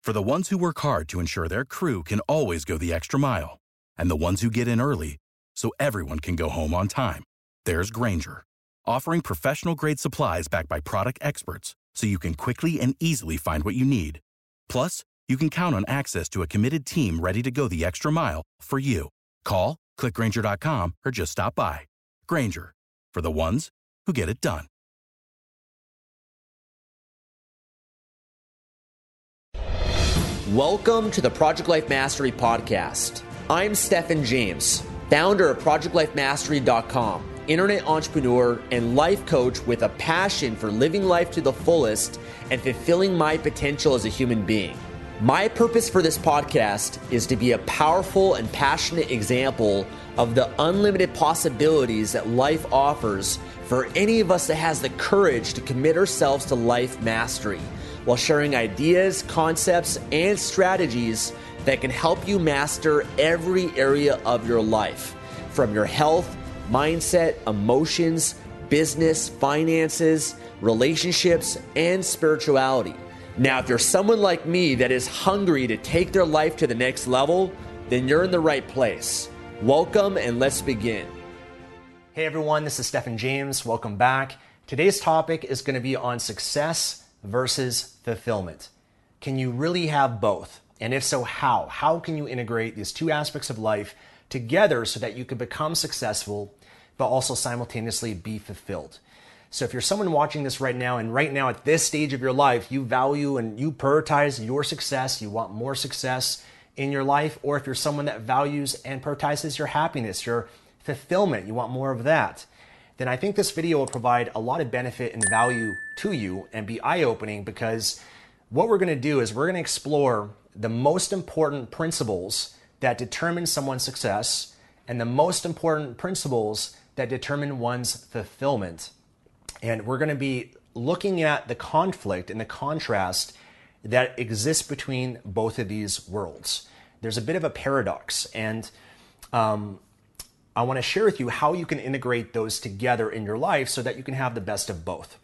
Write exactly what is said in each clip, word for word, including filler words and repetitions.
For the ones who work hard to ensure their crew can always go the extra mile, and the ones who get in early so everyone can go home on time, there's Grainger, offering professional-grade supplies backed by product experts so you can quickly and easily find what you need. Plus, you can count on access to a committed team ready to go the extra mile for you. Call, click Grainger dot com, or just stop by. Grainger, for the ones who get it done. Welcome to the Project Life Mastery Podcast. I'm Stephen James, founder of Project Life Mastery dot com, internet entrepreneur and life coach with a passion for living life to the fullest and fulfilling my potential as a human being. My purpose for this podcast is to be a powerful and passionate example of the unlimited possibilities that life offers for any of us that has the courage to commit ourselves to life mastery, while sharing ideas, concepts, and strategies that can help you master every area of your life, from your health, mindset, emotions, business, finances, relationships, and spirituality. Now, if you're someone like me that is hungry to take their life to the next level, then you're in the right place. Welcome, and let's begin. Hey everyone, this is Stephen James. Welcome back. Today's topic is going to be on success versus fulfillment. Can you really have both? And if so, how? How can you integrate these two aspects of life together so that you can become successful, but also simultaneously be fulfilled? So if you're someone watching this right now, and right now at this stage of your life, you value and you prioritize your success, you want more success in your life, or if you're someone that values and prioritizes your happiness, your fulfillment, you want more of that, then I think this video will provide a lot of benefit and value to you and be eye-opening, because what we're going to do is we're going to explore the most important principles that determine someone's success and the most important principles that determine one's fulfillment. And we're going to be looking at the conflict and the contrast that exists between both of these worlds. There's a bit of a paradox, and um, I want to share with you how you can integrate those together in your life so that you can have the best of both.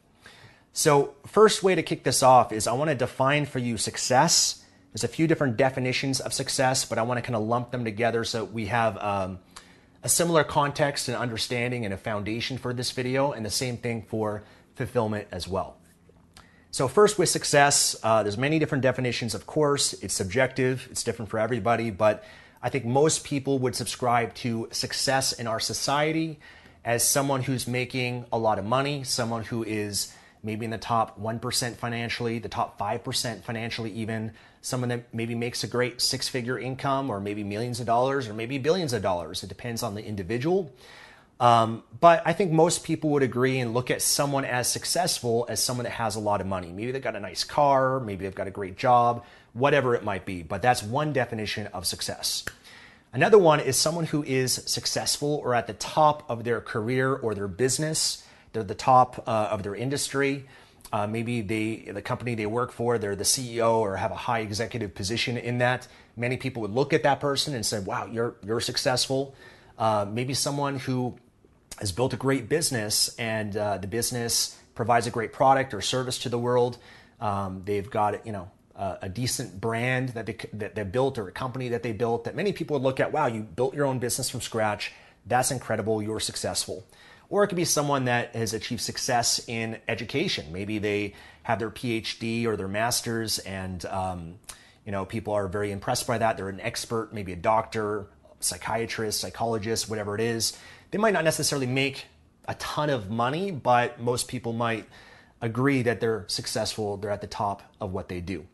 So first way to kick this off is I want to define for you success. There's a few different definitions of success, but I want to kind of lump them together so we have um, a similar context and understanding and a foundation for this video, and the same thing for fulfillment as well. So first with success, uh, there's many different definitions, of course. It's subjective, it's different for everybody, but I think most people would subscribe to success in our society as someone who's making a lot of money, someone who is maybe in the top one percent financially, the top five percent financially even, someone that maybe makes a great six-figure income, or maybe millions of dollars, or maybe billions of dollars. It depends on the individual. Um, but I think most people would agree and look at someone as successful as someone that has a lot of money. Maybe they've got a nice car, maybe they've got a great job, whatever it might be. But that's one definition of success. Another one is someone who is successful or at the top of their career or their business. They're the top uh, of their industry. Uh, maybe they, the company they work for, they're the C E O or have a high executive position in that. Many people would look at that person and say, wow, you're, you're successful. Uh, maybe someone who has built a great business, and uh, the business provides a great product or service to the world. Um, they've got, you know, uh, a decent brand that they, that they built, or a company that they built, that many people would look at, wow, you built your own business from scratch. That's incredible. You're successful. Or it could be someone that has achieved success in education. Maybe they have their P H D or their master's, and um, you know, people are very impressed by that. They're an expert, maybe a doctor, psychiatrist, psychologist, whatever it is. They might not necessarily make a ton of money, but most people might agree that they're successful. They're at the top of what they do.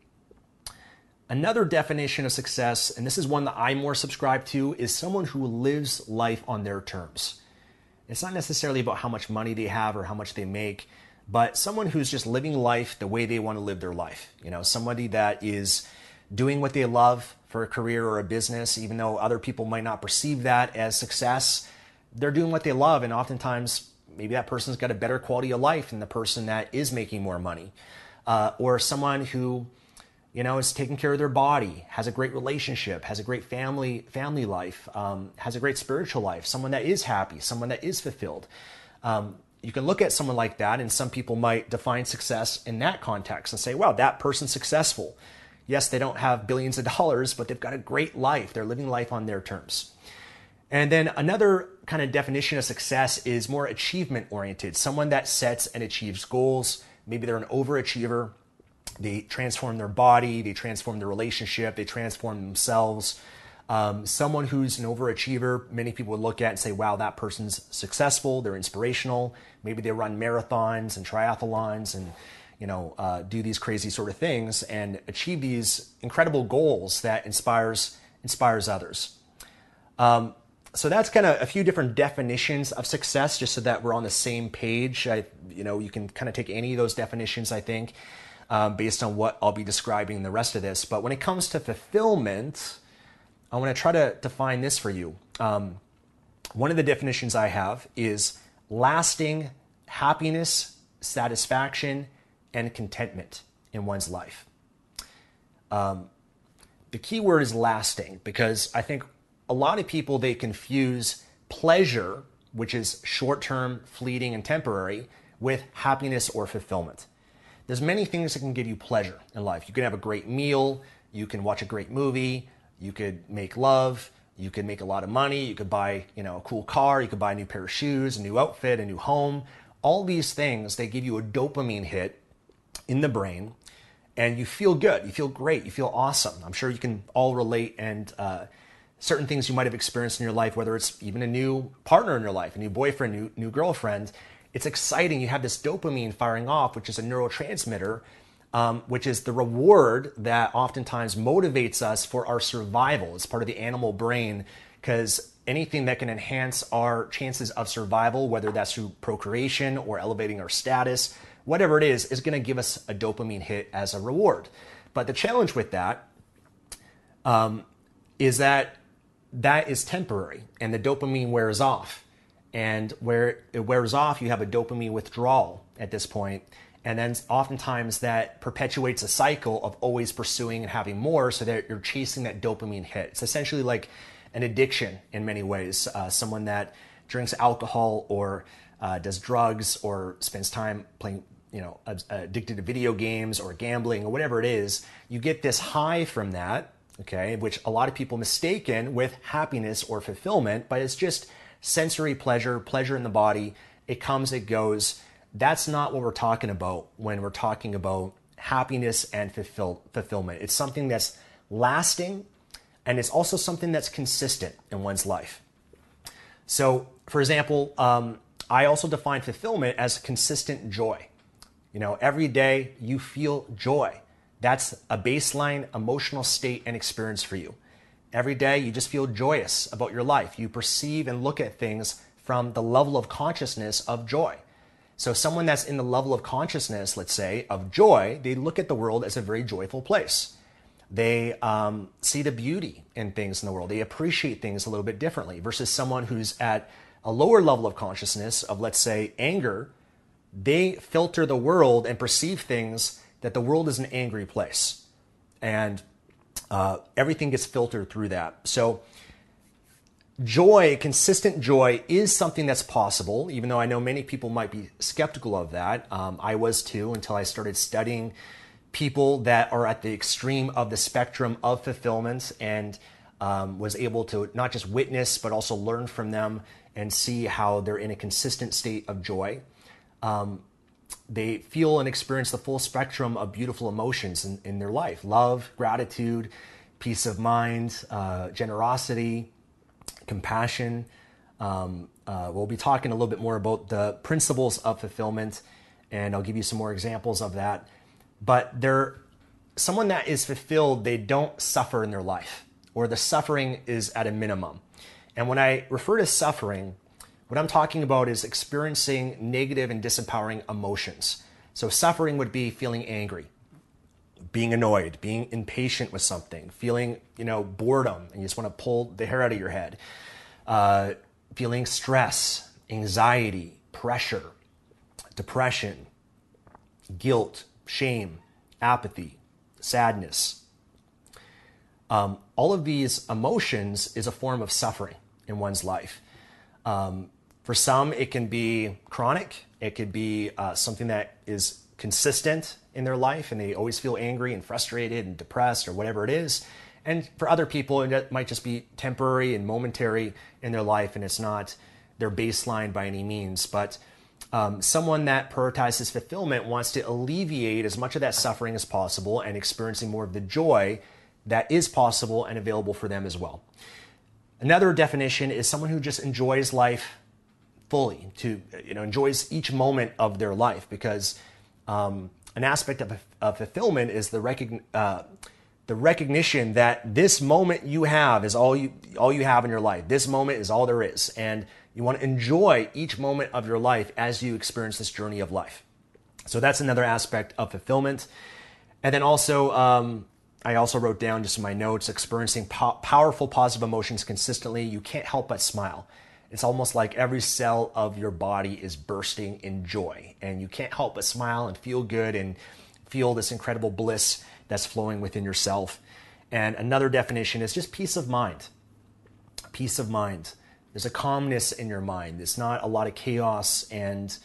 Another definition of success, and this is one that I more subscribe to, is someone who lives life on their terms. It's not necessarily about how much money they have or how much they make, but someone who's just living life the way they want to live their life. You know, somebody that is doing what they love for a career or a business, even though other people might not perceive that as success. They're doing what they love, and oftentimes maybe that person's got a better quality of life than the person that is making more money. Uh, or someone who, you know, is taking care of their body, has a great relationship, has a great family family life, um, has a great spiritual life, someone that is happy, someone that is fulfilled. Um, you can look at someone like that, and some people might define success in that context and say, wow, that person's successful. Yes, they don't have billions of dollars, but they've got a great life. They're living life on their terms. And then another kind of definition of success is more achievement oriented. Someone that sets and achieves goals. Maybe they're an overachiever. They transform their body, they transform their relationship, they transform themselves. Um, someone who's an overachiever, many people would look at and say, wow, that person's successful, they're inspirational. Maybe they run marathons and triathlons and you know, uh, do these crazy sort of things and achieve these incredible goals that inspires inspires others. Um, so that's kind of a few different definitions of success, just so that we're on the same page. I, you know, you can kind of take any of those definitions, I think, um, based on what I'll be describing in the rest of this. But when it comes to fulfillment, I want to try to define this for you. Um, one of the definitions I have is lasting happiness, satisfaction, and contentment in one's life. Um, the key word is lasting, because I think a lot of people, they confuse pleasure, which is short-term, fleeting, and temporary, with happiness or fulfillment. There's many things that can give you pleasure in life. You can have a great meal, you can watch a great movie, you could make love, you could make a lot of money, you could buy, you know, a cool car, you could buy a new pair of shoes, a new outfit, a new home. All these things, they give you a dopamine hit in the brain, and you feel good, you feel great, you feel awesome. I'm sure you can all relate, and uh, certain things you might have experienced in your life, whether it's even a new partner in your life, a new boyfriend, new, new girlfriend, it's exciting. You have this dopamine firing off, which is a neurotransmitter, um, which is the reward that oftentimes motivates us for our survival. It's part of the animal brain, because anything that can enhance our chances of survival, whether that's through procreation or elevating our status, whatever it is, is going to give us a dopamine hit as a reward. But the challenge with that um, is that that is temporary, and the dopamine wears off. And where it wears off, you have a dopamine withdrawal at this point. And then oftentimes that perpetuates a cycle of always pursuing and having more, so that you're chasing that dopamine hit. It's essentially like an addiction in many ways. Uh, someone that drinks alcohol or uh, does drugs or spends time playing, you know, addicted to video games or gambling or whatever it is, you get this high from that, okay, which a lot of people mistaken with happiness or fulfillment, but it's just sensory pleasure, pleasure in the body. It comes, it goes. That's not what we're talking about when we're talking about happiness and fulfill, fulfillment. It's something that's lasting, and it's also something that's consistent in one's life. So, for example, um, I also define fulfillment as consistent joy. You know, every day you feel joy. That's a baseline emotional state and experience for you. Every day you just feel joyous about your life. You perceive and look at things from the level of consciousness of joy. So someone that's in the level of consciousness, let's say, of joy, they look at the world as a very joyful place. They um, see the beauty in things in the world. They appreciate things a little bit differently versus someone who's at a lower level of consciousness of, let's say, anger. They filter the world and perceive things that the world is an angry place. And uh, everything gets filtered through that. So joy, consistent joy, is something that's possible, even though I know many people might be skeptical of that. Um, I was too, until I started studying people that are at the extreme of the spectrum of fulfillment, and um, was able to not just witness, but also learn from them and see how they're in a consistent state of joy. Um, they feel and experience the full spectrum of beautiful emotions in, in their life: love, gratitude, peace of mind, uh, generosity, compassion. Um, uh, we'll be talking a little bit more about the principles of fulfillment, and I'll give you some more examples of that. But they're someone that is fulfilled, they don't suffer in their life, or the suffering is at a minimum. And when I refer to suffering, what I'm talking about is experiencing negative and disempowering emotions. So suffering would be feeling angry, being annoyed, being impatient with something, feeling, you know, boredom, and you just want to pull the hair out of your head, uh, feeling stress, anxiety, pressure, depression, guilt, shame, apathy, sadness. Um, all of these emotions is a form of suffering in one's life. Um, for some, it can be chronic. It could be uh, something that is consistent in their life and they always feel angry and frustrated and depressed or whatever it is. And for other people, it might just be temporary and momentary in their life, and it's not their baseline by any means. But um, someone that prioritizes fulfillment wants to alleviate as much of that suffering as possible and experiencing more of the joy that is possible and available for them as well. Another definition is someone who just enjoys life fully, to you know enjoys each moment of their life, because um, an aspect of, of fulfillment is the recogn- uh, the recognition that this moment you have is all you all you have in your life. This moment is all there is, and you want to enjoy each moment of your life as you experience this journey of life. So that's another aspect of fulfillment. And then also, um, I also wrote down just in my notes, experiencing po- powerful positive emotions consistently. You can't help but smile. It's almost like every cell of your body is bursting in joy, and you can't help but smile and feel good and feel this incredible bliss that's flowing within yourself. And another definition is just peace of mind. Peace of mind. There's a calmness in your mind. It's not a lot of chaos and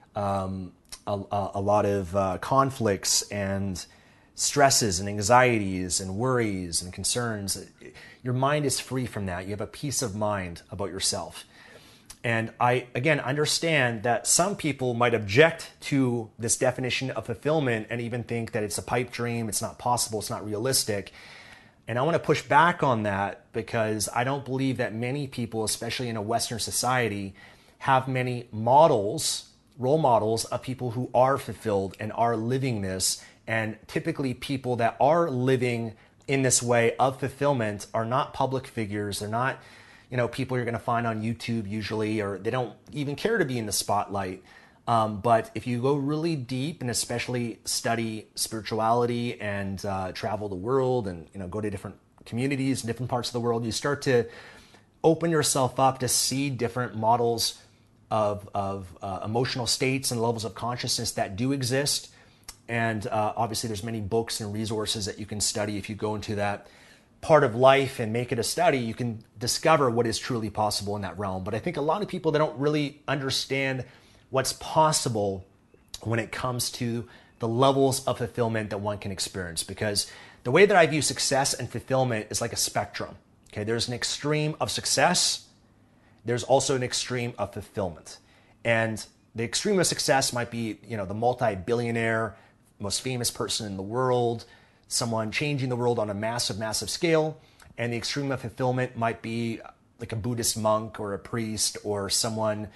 um, a, a lot of uh, conflicts and stresses and anxieties and worries and concerns. Your mind is free from that. You have a peace of mind about yourself. And I, again, understand that some people might object to this definition of fulfillment and even think that it's a pipe dream, it's not possible, it's not realistic. And I want to push back on that, because I don't believe that many people, especially in a Western society, have many models, role models of people who are fulfilled and are living this. And typically people that are living in this way of fulfillment are not public figures. They're not, you know, people you're going to find on YouTube usually, or they don't even care to be in the spotlight. Um, but if you go really deep and especially study spirituality and uh, travel the world and, you know, go to different communities in different parts of the world, you start to open yourself up to see different models of, of uh, emotional states and levels of consciousness that do exist. And uh, obviously there's many books and resources that you can study. If you go into that part of life and make it a study, you can discover what is truly possible in that realm. But I think a lot of people, they don't really understand what's possible when it comes to the levels of fulfillment that one can experience. Because the way that I view success and fulfillment is like a spectrum. Okay, there's an extreme of success. There's also an extreme of fulfillment. And the extreme of success might be, you know, the multi-billionaire, most famous person in the world, someone changing the world on a massive, massive scale. And the extreme of fulfillment might be like a Buddhist monk or a priest or someone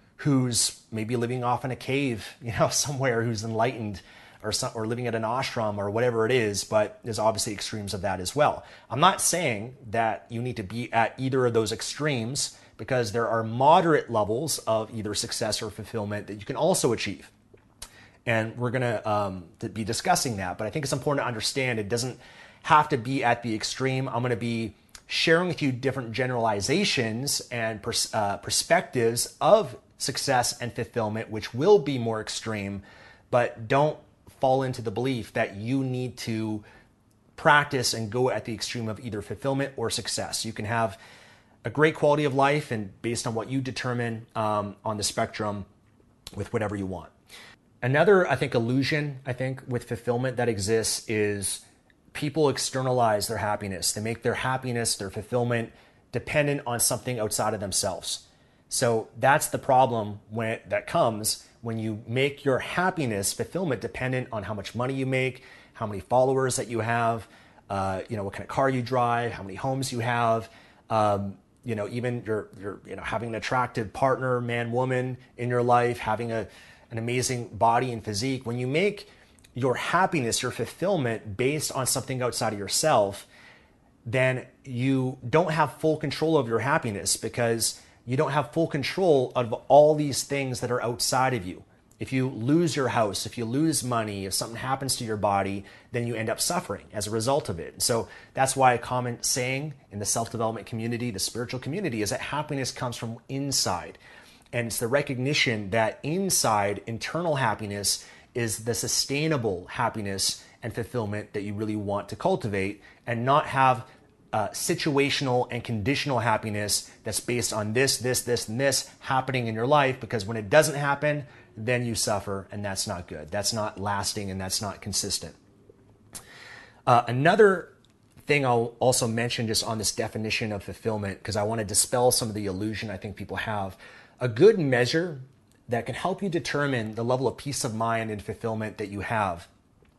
who's maybe living off in a cave, you know, somewhere, who's enlightened, or some, or living at an ashram or whatever it is. But there's obviously extremes of that as well. I'm not saying that you need to be at either of those extremes, because there are moderate levels of either success or fulfillment that you can also achieve. And we're going to um, be discussing that. But I think it's important to understand it doesn't have to be at the extreme. I'm going to be sharing with you different generalizations and pers- uh, perspectives of success and fulfillment, which will be more extreme. But don't fall into the belief that you need to practice and go at the extreme of either fulfillment or success. You can have a great quality of life, and based on what you determine um, on the spectrum, with whatever you want. Another, I think, illusion, I think, with fulfillment that exists is people externalize their happiness. They make their happiness, their fulfillment, dependent on something outside of themselves. So that's the problem when that comes when you make your happiness, fulfillment, dependent on how much money you make, how many followers that you have, uh, you know, what kind of car you drive, how many homes you have. Um, you know, even you're, you're, you know, having an attractive partner, man, woman in your life, having a, an amazing body and physique. When you make your happiness, your fulfillment based on something outside of yourself, then you don't have full control of your happiness, because you don't have full control of all these things that are outside of you. If you lose your house, if you lose money, if something happens to your body, then you end up suffering as a result of it. So that's why a common saying in the self-development community, the spiritual community, is that happiness comes from inside. And it's the recognition that inside, internal happiness is the sustainable happiness and fulfillment that you really want to cultivate, and not have uh, situational and conditional happiness that's based on this, this, this, and this happening in your life. Because when it doesn't happen, then you suffer, and that's not good. That's not lasting, and that's not consistent. Uh, another thing I'll also mention just on this definition of fulfillment, because I want to dispel some of the illusion I think people have. A good measure that can help you determine the level of peace of mind and fulfillment that you have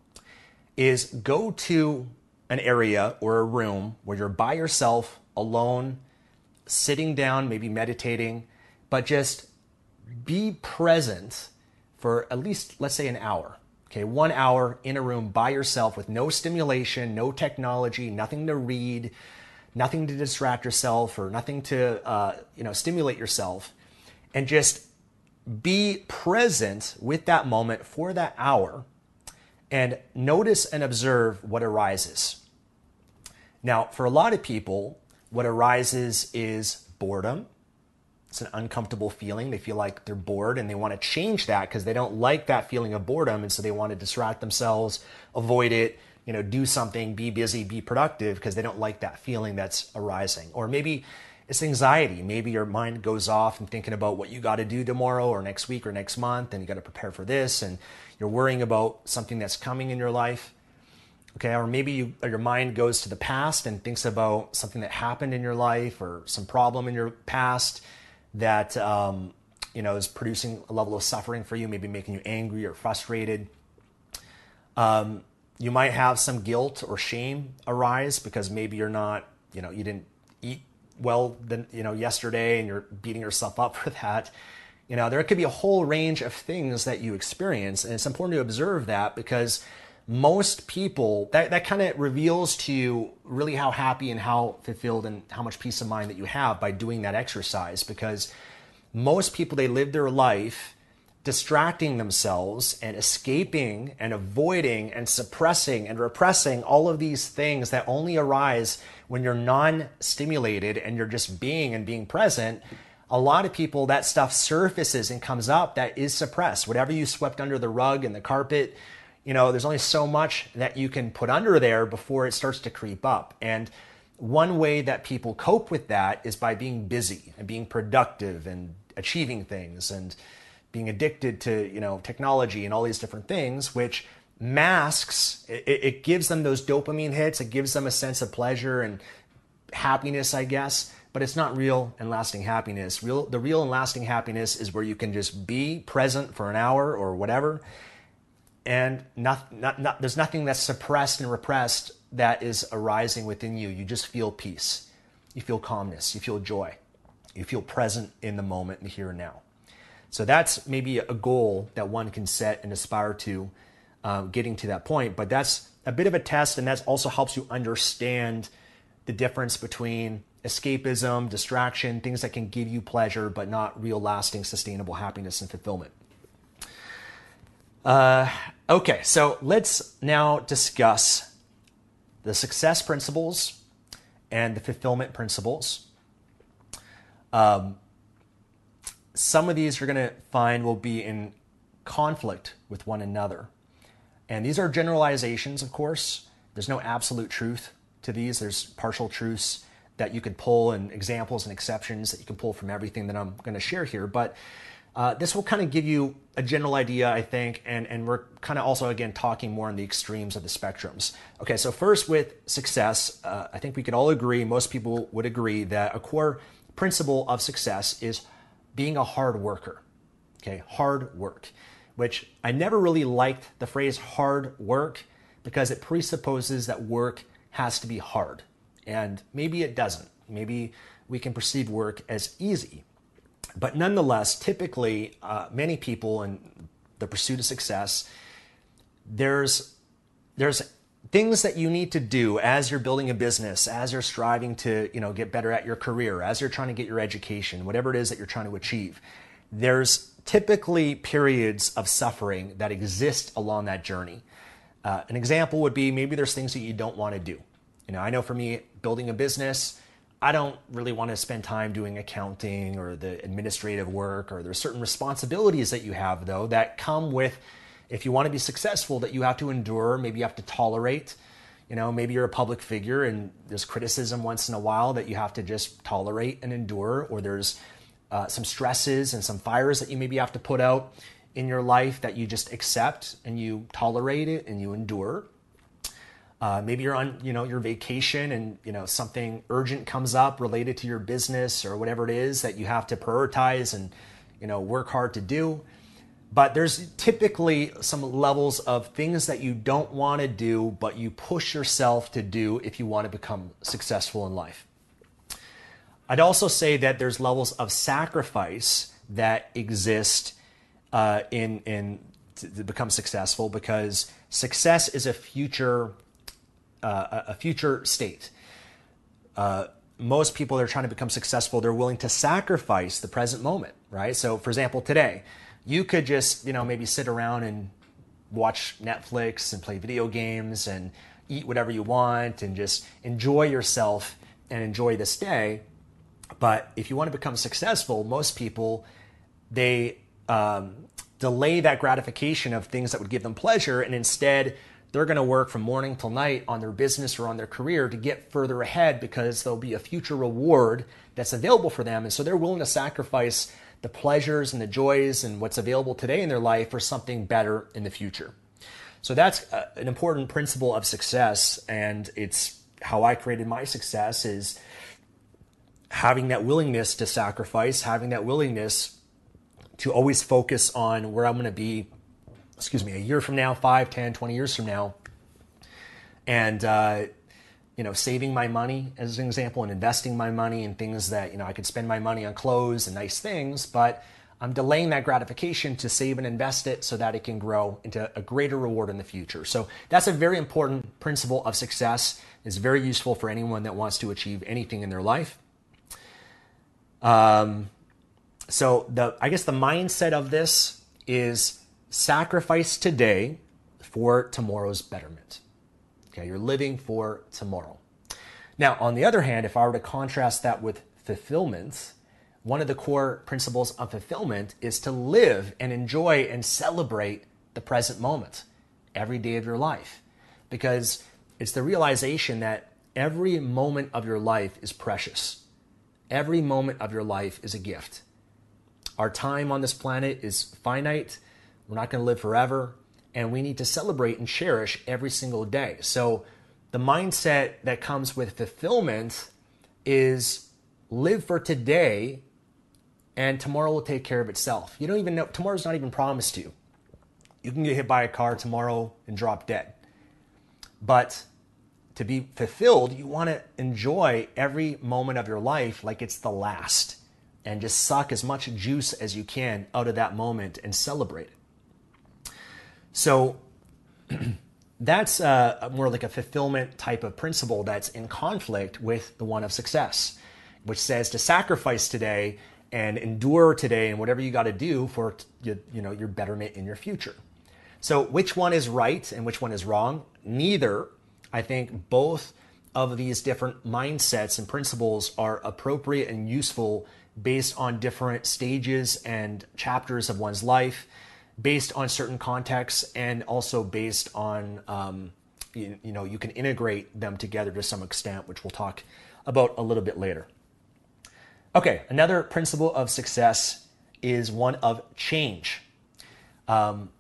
is go to an area or a room where you're by yourself, alone, sitting down, maybe meditating, but just be present for at least, let's say, an hour. Okay, one hour in a room by yourself with no stimulation, no technology, nothing to read, nothing to distract yourself or nothing to uh, you know, stimulate yourself, and just be present with that moment for that hour and notice and observe what arises. Now, for a lot of people, what arises is boredom. It's an uncomfortable feeling. They feel like they're bored and they want to change that because they don't like that feeling of boredom. And so they want to distract themselves, avoid it, you know, do something, be busy, be productive because they don't like that feeling that's arising. Or maybe it's anxiety. Maybe your mind goes off and thinking about what you got to do tomorrow or next week or next month, and you got to prepare for this, and you're worrying about something that's coming in your life. Okay, or maybe you, or your mind goes to the past and thinks about something that happened in your life or some problem in your past that um, you know is producing a level of suffering for you, maybe making you angry or frustrated. Um, you might have some guilt or shame arise because maybe you're not, you know, you didn't eat well, the, you know, yesterday, and you're beating yourself up for that. You know, there could be a whole range of things that you experience, and it's important to observe that because most people, that, that kind of reveals to you really how happy and how fulfilled and how much peace of mind that you have by doing that exercise, because most people, they live their life distracting themselves and escaping and avoiding and suppressing and repressing all of these things that only arise when you're non-stimulated and you're just being and being present. A lot of people, that stuff surfaces and comes up that is suppressed. Whatever you swept under the rug and the carpet, you know, there's only so much that you can put under there before it starts to creep up. And one way that people cope with that is by being busy and being productive and achieving things and being addicted to, you know, technology and all these different things, which masks, it, it gives them those dopamine hits. It gives them a sense of pleasure and happiness, I guess, but it's not real and lasting happiness. Real, the real and lasting happiness is where you can just be present for an hour or whatever, and not, not, not, there's nothing that's suppressed and repressed that is arising within you. You just feel peace. You feel calmness. You feel joy. You feel present in the moment, in the here and now. So that's maybe a goal that one can set and aspire to, uh, getting to that point. But that's a bit of a test, and that also helps you understand the difference between escapism, distraction, things that can give you pleasure but not real, lasting, sustainable happiness and fulfillment. Uh, okay, so let's now discuss the success principles and the fulfillment principles. Um, some of these you're going to find will be in conflict with one another. And these are generalizations, of course. There's no absolute truth to these. There's partial truths that you could pull and examples and exceptions that you can pull from everything that I'm going to share here. But uh, this will kind of give you a general idea, I think, and, and we're kind of also, again, talking more on the extremes of the spectrums. Okay, so first with success, uh, I think we could all agree, most people would agree, that a core principle of success is being a hard worker. Okay, hard work, which I never really liked the phrase hard work because it presupposes that work has to be hard. And maybe it doesn't. Maybe we can perceive work as easy. But nonetheless, typically, uh, many people in the pursuit of success, there's, there's things that you need to do as you're building a business, as you're striving to, you know, get better at your career, as you're trying to get your education, whatever it is that you're trying to achieve. There's typically periods of suffering that exist along that journey. Uh, an example would be maybe there's things that you don't want to do. You know, I know for me, building a business, I don't really want to spend time doing accounting or the administrative work, or there's certain responsibilities that you have, though, that come with, if you want to be successful, that you have to endure, maybe you have to tolerate. You know, maybe you're a public figure and there's criticism once in a while that you have to just tolerate and endure, or there's uh, some stresses and some fires that you maybe have to put out in your life that you just accept and you tolerate it and you endure. Uh, maybe you're on, you know, your vacation and, you know, something urgent comes up related to your business or whatever it is that you have to prioritize and, you know, work hard to do. But there's typically some levels of things that you don't want to do, but you push yourself to do if you want to become successful in life. I'd also say that there's levels of sacrifice that exist uh, in, in to, to become successful, because success is a future Uh, a future state. Uh, most people that are trying to become successful, they're willing to sacrifice the present moment, right? So for example, today, you could just, you know, maybe sit around and watch Netflix and play video games and eat whatever you want and just enjoy yourself and enjoy this day. But if you want to become successful, most people, they um, delay that gratification of things that would give them pleasure, and instead they're going to work from morning till night on their business or on their career to get further ahead, because there'll be a future reward that's available for them. And so they're willing to sacrifice the pleasures and the joys and what's available today in their life for something better in the future. So that's an important principle of success. And it's how I created my success, is having that willingness to sacrifice, having that willingness to always focus on where I'm going to be, excuse me, a year from now, five, ten, twenty years from now. And, uh, you know, saving my money as an example and investing my money in things that, you know, I could spend my money on clothes and nice things, but I'm delaying that gratification to save and invest it so that it can grow into a greater reward in the future. So that's a very important principle of success. It's very useful for anyone that wants to achieve anything in their life. Um, so the, I guess the mindset of this is sacrifice today for tomorrow's betterment. Okay, you're living for tomorrow. Now, on the other hand, if I were to contrast that with fulfillment, one of the core principles of fulfillment is to live and enjoy and celebrate the present moment every day of your life, because it's the realization that every moment of your life is precious. Every moment of your life is a gift. Our time on this planet is finite. We're not going to live forever, and we need to celebrate and cherish every single day. So the mindset that comes with fulfillment is live for today, and tomorrow will take care of itself. You don't even know, tomorrow's not even promised to you. You can get hit by a car tomorrow and drop dead. But to be fulfilled, you want to enjoy every moment of your life like it's the last, and just suck as much juice as you can out of that moment and celebrate it. So that's uh, more like a fulfillment type of principle that's in conflict with the one of success, which says to sacrifice today and endure today and whatever you got to do for you, you know, your betterment in your future. So which one is right and which one is wrong? Neither. I think both of these different mindsets and principles are appropriate and useful based on different stages and chapters of one's life, based on certain contexts, and also based on, um, you, you know, you can integrate them together to some extent, which we'll talk about a little bit later. Okay, another principle of success is one of change. Um,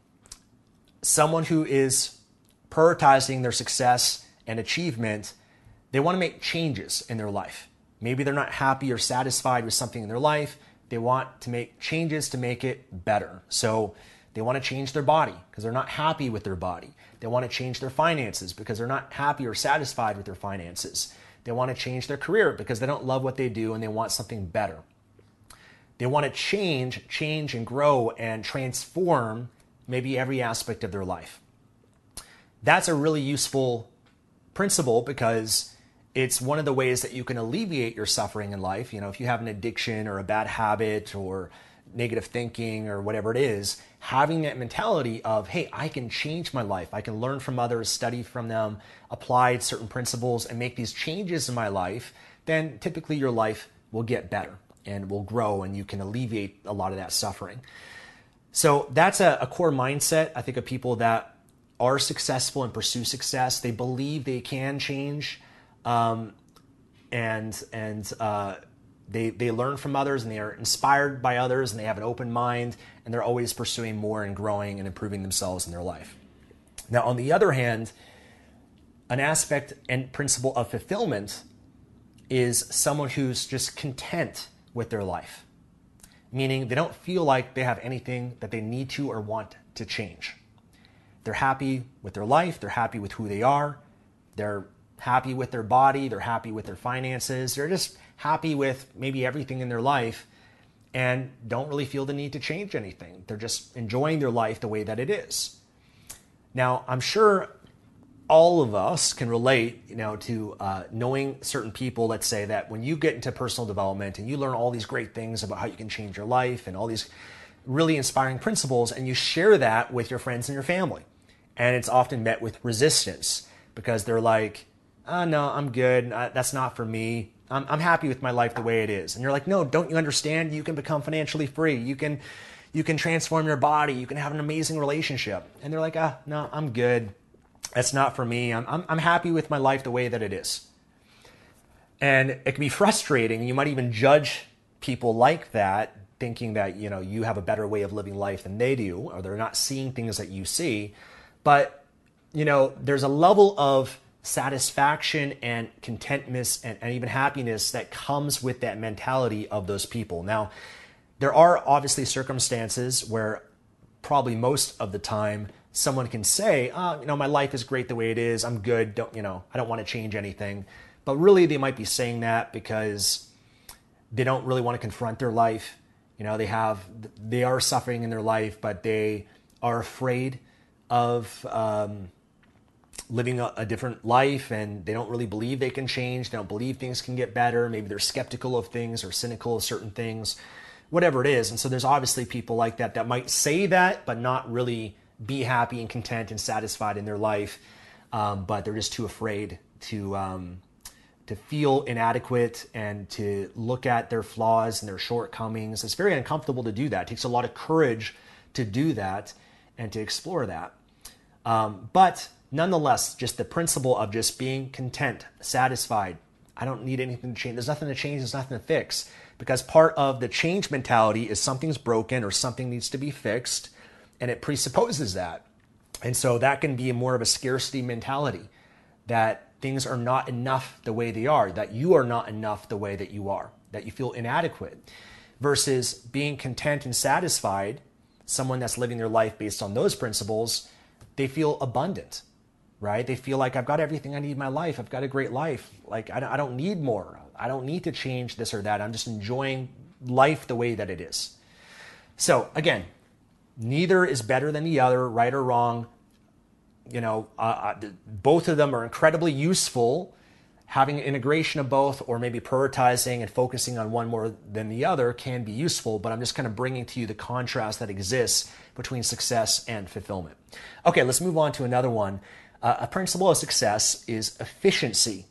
someone who is prioritizing their success and achievement, they want to make changes in their life. Maybe they're not happy or satisfied with something in their life. They want to make changes to make it better. So they want to change their body because they're not happy with their body. They want to change their finances because they're not happy or satisfied with their finances. They want to change their career because they don't love what they do and they want something better. They want to change, change and grow and transform maybe every aspect of their life. That's a really useful principle because it's one of the ways that you can alleviate your suffering in life. You know, if you have an addiction or a bad habit or negative thinking or whatever it is, having that mentality of, hey, I can change my life. I can learn from others, study from them, apply certain principles and make these changes in my life, then typically your life will get better and will grow and you can alleviate a lot of that suffering. So that's a, a core mindset, I think, of people that are successful and pursue success. They believe they can change. Um, and and uh, They, they learn from others and they are inspired by others and they have an open mind and they're always pursuing more and growing and improving themselves in their life. Now, on the other hand, an aspect and principle of fulfillment is someone who's just content with their life, meaning they don't feel like they have anything that they need to or want to change. They're happy with their life. They're happy with who they are. They're happy with their body. They're happy with their finances. They're just happy with maybe everything in their life and don't really feel the need to change anything. They're just enjoying their life the way that it is. Now, I'm sure all of us can relate, you know, to uh, knowing certain people, let's say, that when you get into personal development and you learn all these great things about how you can change your life and all these really inspiring principles, and you share that with your friends and your family. And it's often met with resistance because they're like, oh, no, I'm good. That's not for me. I'm, I'm happy with my life the way it is. And you're like, no, don't you understand? You can become financially free. You can, you can transform your body. You can have an amazing relationship. And they're like, ah, no, I'm good. That's not for me. I'm, I'm, I'm happy with my life the way that it is. And it can be frustrating. You might even judge people like that, thinking that, you know, you have a better way of living life than they do, or they're not seeing things that you see. But, you know, there's a level of satisfaction and contentness and, and even happiness that comes with that mentality of those people. Now, there are obviously circumstances where probably most of the time someone can say, oh, you know, my life is great the way it is. I'm good. Don't, you know, I don't want to change anything. But really they might be saying that because they don't really want to confront their life. You know, they have, they are suffering in their life, but they are afraid of um, living a, a different life, and they don't really believe they can change. They don't believe things can get better. Maybe they're skeptical of things or cynical of certain things, whatever it is. And so there's obviously people like that that might say that, but not really be happy and content and satisfied in their life. Um, but they're just too afraid to, um, to feel inadequate and to look at their flaws and their shortcomings. It's very uncomfortable to do that. It takes a lot of courage to do that and to explore that. Um, but nonetheless, just the principle of just being content, satisfied. I don't need anything to change. There's nothing to change. There's nothing to fix. Because part of the change mentality is something's broken or something needs to be fixed. And it presupposes that. And so that can be more of a scarcity mentality, that things are not enough the way they are, that you are not enough the way that you are, that you feel inadequate, versus being content and satisfied. Someone that's living their life based on those principles, they feel abundant, right? They feel like I've got everything I need in my life. I've got a great life. Like I don't need more. I don't need to change this or that. I'm just enjoying life the way that it is. So again, neither is better than the other, right or wrong. You know, uh, both of them are incredibly useful. Having an integration of both, or maybe prioritizing and focusing on one more than the other, can be useful, but I'm just kind of bringing to you the contrast that exists between success and fulfillment. Okay, let's move on to another one. Uh, a principle of success is efficiency.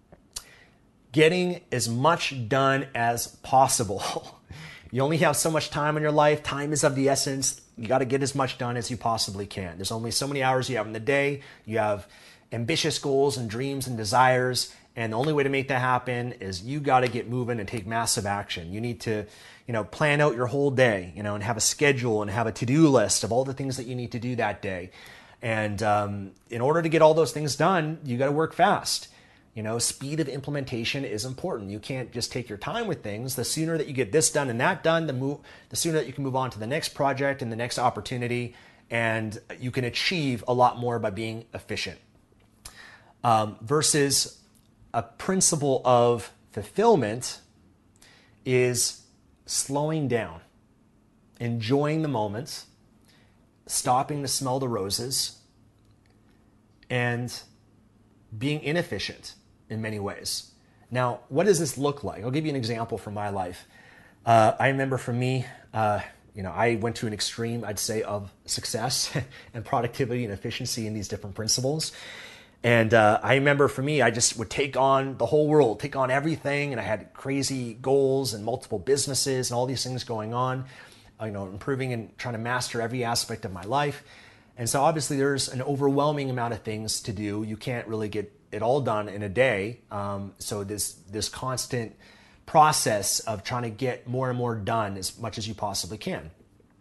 Getting as much done as possible. You only have so much time in your life. Time is of the essence. You got to get as much done as you possibly can. There's only so many hours you have in the day. You have ambitious goals and dreams and desires. And the only way to make that happen is you got to get moving and take massive action. You need to, you know, plan out your whole day, you know, and have a schedule and have a to-do list of all the things that you need to do that day. And um, in order to get all those things done, you got to work fast. You know, speed of implementation is important. You can't just take your time with things. The sooner that you get this done and that done, the move, the sooner that you can move on to the next project and the next opportunity, and you can achieve a lot more by being efficient. Um, versus a principle of fulfillment is slowing down, enjoying the moments, stopping to smell the roses, and being inefficient in many ways. Now, what does this look like? I'll give you an example from my life. Uh, I remember for me, uh, you know, I went to an extreme, I'd say, of success and productivity and efficiency in these different principles. And uh, I remember for me, I just would take on the whole world, take on everything. And I had crazy goals and multiple businesses and all these things going on, uh, you know, improving and trying to master every aspect of my life. And so obviously there's an overwhelming amount of things to do. You can't really get it all done in a day. Um, so this, this constant process of trying to get more and more done as much as you possibly can.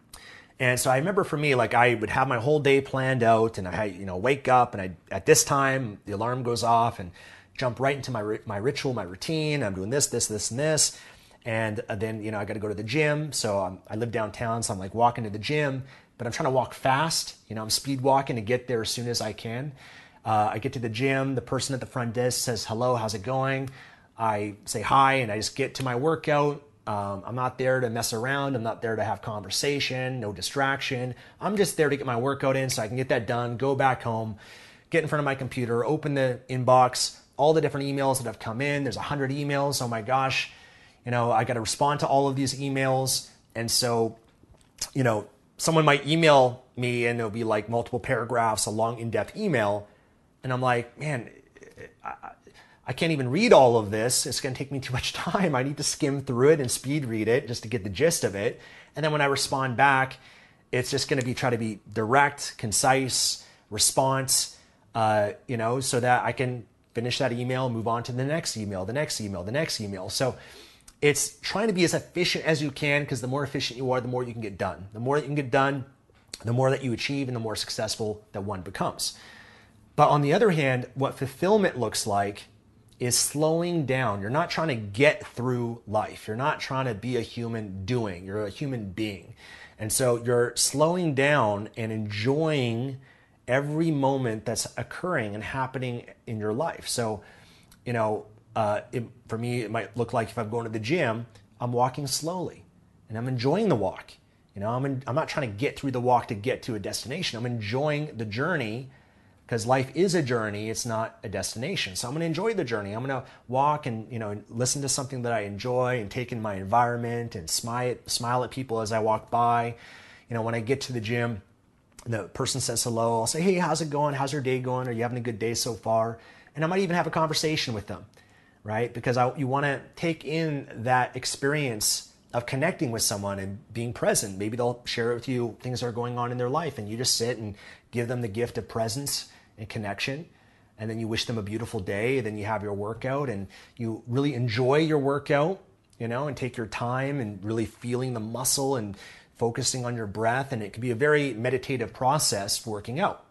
And so I remember for me, like I would have my whole day planned out, and I had, you know, wake up and I, at this time, the alarm goes off and jump right into my my ritual, my routine. I'm doing this, this, this, and this. And then, you know, I got to go to the gym. So I'm, I live downtown, so I'm like walking to the gym, but I'm trying to walk fast. You know, I'm speed walking to get there as soon as I can. Uh, I get to the gym. The person at the front desk says, hello, how's it going? I say hi, and I just get to my workout. Um, I'm not there to mess around. I'm not there to have conversation, no distraction. I'm just there to get my workout in so I can get that done, go back home, get in front of my computer, open the inbox, all the different emails that have come in. There's a hundred emails. Oh my gosh. You know, I got to respond to all of these emails. And so, you know, someone might email me and it'll be like multiple paragraphs, a long in-depth email. And I'm like, man, I, I can't even read all of this. It's going to take me too much time. I need to skim through it and speed read it just to get the gist of it. And then when I respond back, it's just going to be try to be direct, concise response, uh, you know, so that I can finish that email, move on to the next email, the next email, the next email. So it's trying to be as efficient as you can, because the more efficient you are, the more you can get done. The more that you can get done, the more that you achieve and the more successful that one becomes. But on the other hand, what fulfillment looks like is slowing down. You're not trying to get through life. You're not trying to be a human doing. You're a human being. And so you're slowing down and enjoying every moment that's occurring and happening in your life. So, you know, uh, it, for me, it might look like if I'm going to the gym, I'm walking slowly and I'm enjoying the walk. You know, I'm, in, I'm not trying to get through the walk to get to a destination. I'm enjoying the journey, because life is a journey. It's not a destination. So I'm going to enjoy the journey. I'm going to walk and, you know, listen to something that I enjoy and take in my environment and smile, smile at people as I walk by. You know, when I get to the gym, the person says hello. I'll say, hey, how's it going? How's your day going? Are you having a good day so far? And I might even have a conversation with them, right? Because I, you want to take in that experience of connecting with someone and being present. Maybe they'll share with you things that are going on in their life, and you just sit and give them the gift of presence and connection, and then you wish them a beautiful day. Then you have your workout and you really enjoy your workout, you know, and take your time and really feeling the muscle and focusing on your breath. And it can be a very meditative process for working out.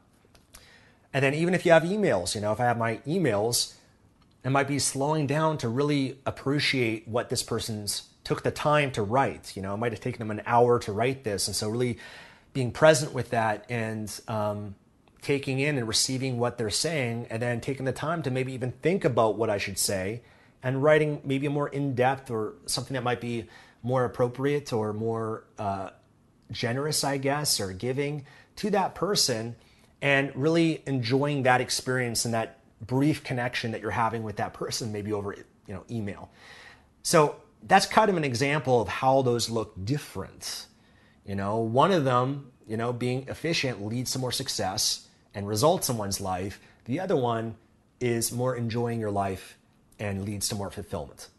And then even if you have emails, you know, if I have my emails, it might be slowing down to really appreciate what this person's took the time to write. You know, it might have taken them an hour to write this. And so really being present with that and, um, taking in and receiving what they're saying, and then taking the time to maybe even think about what I should say, and writing maybe a more in-depth or something that might be more appropriate or more uh, generous, I guess, or giving to that person, and really enjoying that experience and that brief connection that you're having with that person, maybe over, you know, email. So that's kind of an example of how those look different. You know, one of them, you know, being efficient leads to more success and results in one's life. The other one is more enjoying your life and leads to more fulfillment.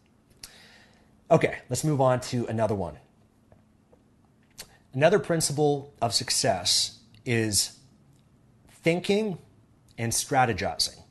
Okay, let's move on to another one. Another principle of success is thinking and strategizing.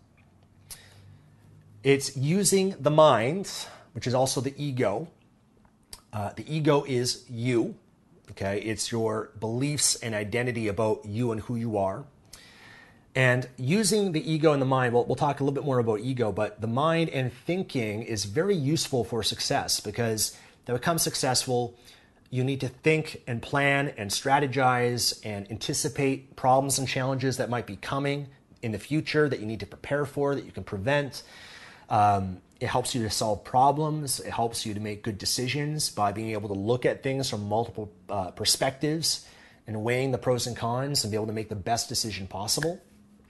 It's using the mind, which is also the ego. Uh, the ego is you. Okay, it's your beliefs and identity about you and who you are. And using the ego and the mind, well, we'll talk a little bit more about ego, but the mind and thinking is very useful for success, because to become successful, you need to think and plan and strategize and anticipate problems and challenges that might be coming in the future that you need to prepare for, that you can prevent. Um, It helps you to solve problems. It helps you to make good decisions by being able to look at things from multiple uh, perspectives and weighing the pros and cons and be able to make the best decision possible.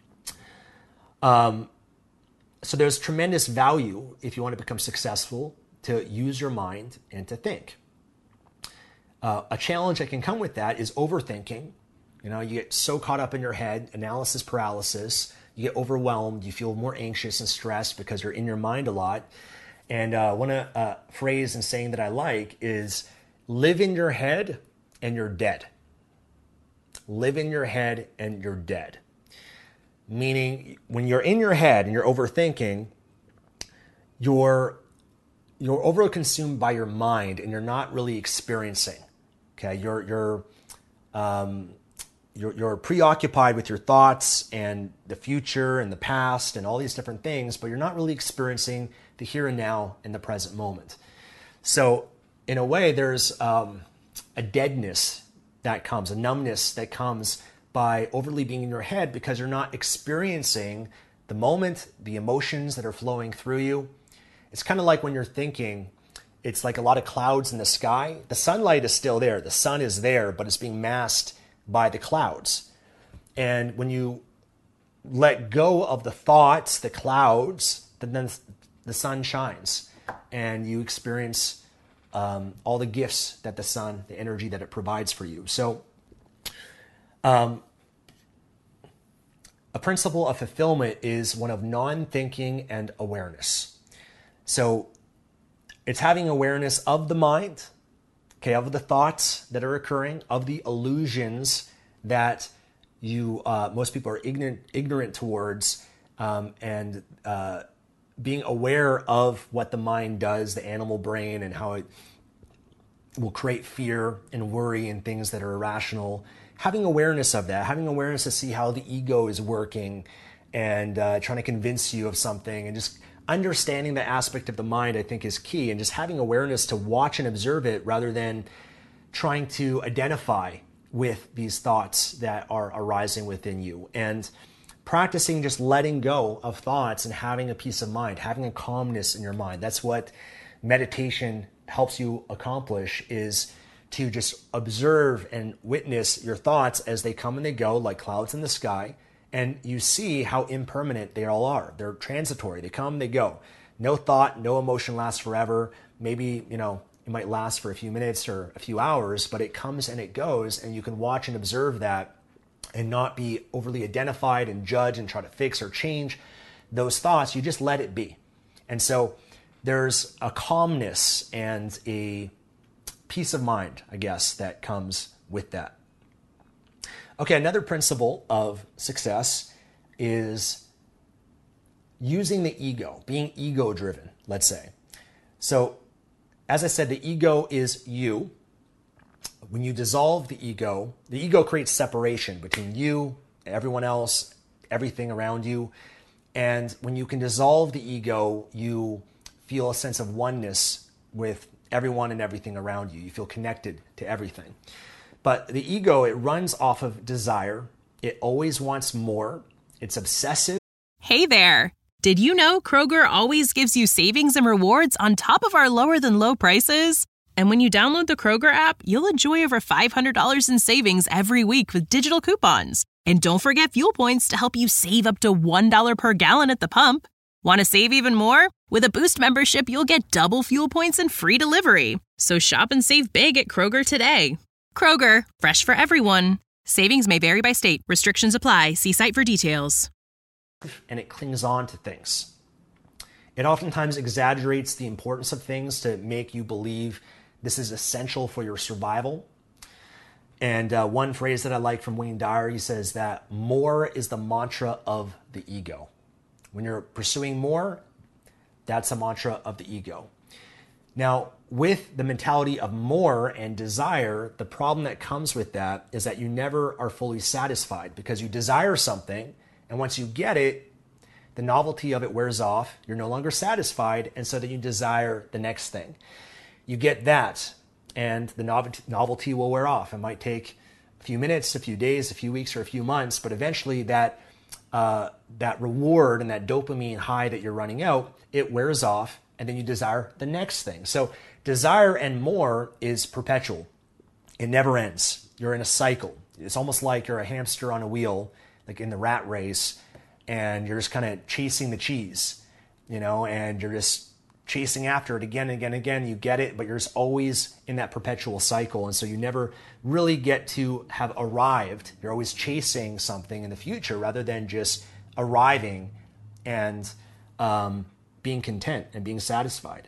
Um, so there's tremendous value, if you want to become successful, to use your mind and to think. Uh, a challenge that can come with that is overthinking. You know, you get so caught up in your head, analysis paralysis. You get overwhelmed, you feel more anxious and stressed because you're in your mind a lot. And uh, one uh, phrase and saying that I like is, live in your head and you're dead. Live in your head and you're dead. Meaning, when you're in your head and you're overthinking, you're you're overly consumed by your mind and you're not really experiencing. Okay, you're you're um, you're, you're preoccupied with your thoughts and the future and the past and all these different things, but you're not really experiencing the here and now in the present moment. So in a way, there's um, a deadness that comes, a numbness that comes by overly being in your head because you're not experiencing the moment, the emotions that are flowing through you. It's kind of like when you're thinking, it's like a lot of clouds in the sky. The sunlight is still there. The sun is there, but it's being masked by the clouds. And when you let go of the thoughts, the clouds, then the sun shines and you experience um, all the gifts that the sun, the energy that it provides for you. So um, a principle of fulfillment is one of non-thinking and awareness. So it's having awareness of the mind, okay, of the thoughts that are occurring, of the illusions that you, uh, most people are ignorant, ignorant towards, um, and uh, being aware of what the mind does, the animal brain, and how it will create fear and worry and things that are irrational. Having awareness of that, having awareness to see how the ego is working and uh, trying to convince you of something, and just understanding the aspect of the mind, I think, is key, and just having awareness to watch and observe it rather than trying to identify with these thoughts that are arising within you. And practicing just letting go of thoughts and having a peace of mind, having a calmness in your mind. That's what meditation helps you accomplish, is to just observe and witness your thoughts as they come and they go like clouds in the sky. And you see how impermanent they all are. They're transitory. They come, they go. No thought, no emotion lasts forever. Maybe, you know, it might last for a few minutes or a few hours, but it comes and it goes, and you can watch and observe that and not be overly identified and judge and try to fix or change those thoughts. You just let it be. And so there's a calmness and a peace of mind, I guess, that comes with that. Okay, another principle of success is using the ego, being ego-driven, let's say. So, as I said, the ego is you. When you dissolve the ego, the ego creates separation between you, everyone else, everything around you. And when you can dissolve the ego, you feel a sense of oneness with everyone and everything around you. You feel connected to everything. But the ego, it runs off of desire. It always wants more. It's obsessive. Hey there. Did you know Kroger always gives you savings and rewards on top of our lower than low prices? And when you download the Kroger app, you'll enjoy over five hundred dollars in savings every week with digital coupons. And don't forget fuel points to help you save up to one dollar per gallon at the pump. Want to save even more? With a Boost membership, you'll get double fuel points and free delivery. So shop and save big at Kroger today. Kroger, fresh for everyone. Savings may vary by state. Restrictions apply. See site for details. And it clings on to things. It oftentimes exaggerates the importance of things to make you believe this is essential for your survival. And uh, one phrase that I like from Wayne Dyer, he says that more is the mantra of the ego. When you're pursuing more, that's a mantra of the ego. Now, with the mentality of more and desire, the problem that comes with that is that you never are fully satisfied because you desire something, and once you get it, the novelty of it wears off. You're no longer satisfied, and so then you desire the next thing. You get that, and the novelty, novelty will wear off. It might take a few minutes, a few days, a few weeks, or a few months, but eventually that uh, that reward and that dopamine high that you're running out, it wears off, and then you desire the next thing. So desire and more is perpetual. It never ends. You're in a cycle. It's almost like you're a hamster on a wheel, like in the rat race, and you're just kind of chasing the cheese, you know, and you're just chasing after it again and again and again. You get it, but you're just always in that perpetual cycle. And so you never really get to have arrived. You're always chasing something in the future rather than just arriving and um, being content and being satisfied.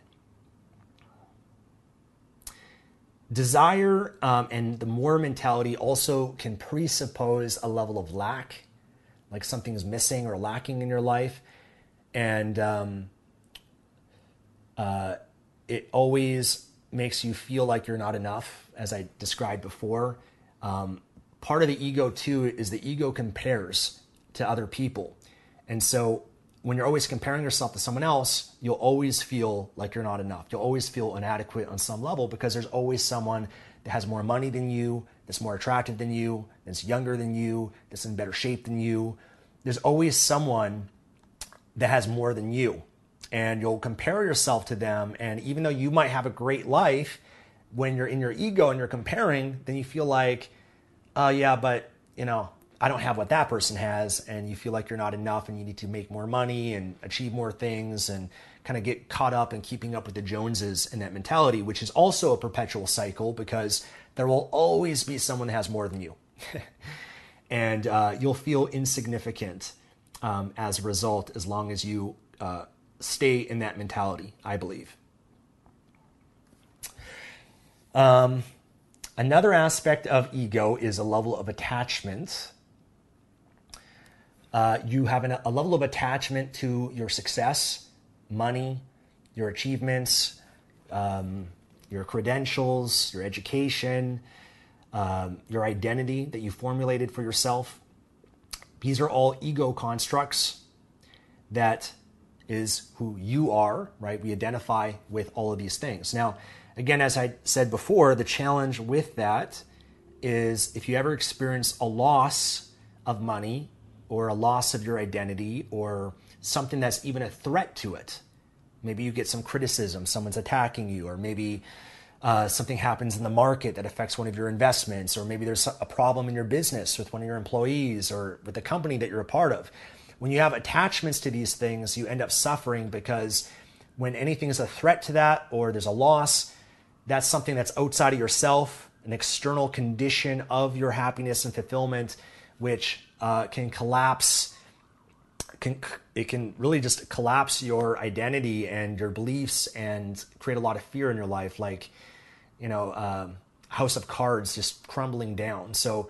Desire um, and the more mentality also can presuppose a level of lack, like something's missing or lacking in your life. And um, uh, it always makes you feel like you're not enough, as I described before. Um, part of the ego too is the ego compares to other people. And so when you're always comparing yourself to someone else, you'll always feel like you're not enough. You'll always feel inadequate on some level because there's always someone that has more money than you, that's more attractive than you, that's younger than you, that's in better shape than you. There's always someone that has more than you. And you'll compare yourself to them. And even though you might have a great life, when you're in your ego and you're comparing, then you feel like, oh yeah, but you know, I don't have what that person has. And you feel like you're not enough and you need to make more money and achieve more things and kind of get caught up in keeping up with the Joneses in that mentality, which is also a perpetual cycle because there will always be someone that has more than you. And uh, you'll feel insignificant um, as a result, as long as you uh, stay in that mentality, I believe. Um, another aspect of ego is a level of attachment. Uh, you have an, a level of attachment to your success, money, your achievements, um, your credentials, your education, um, your identity that you formulated for yourself. These are all ego constructs that is who you are, right? We identify with all of these things. Now, again, as I said before, the challenge with that is if you ever experience a loss of money or a loss of your identity or something that's even a threat to it, maybe you get some criticism, someone's attacking you, or maybe uh, something happens in the market that affects one of your investments, or maybe there's a problem in your business with one of your employees or with the company that you're a part of. When you have attachments to these things, you end up suffering because when anything is a threat to that or there's a loss, that's something that's outside of yourself, an external condition of your happiness and fulfillment, which uh, can collapse. Can, it can really just collapse your identity and your beliefs and create a lot of fear in your life, like, you know, um, house of cards just crumbling down. So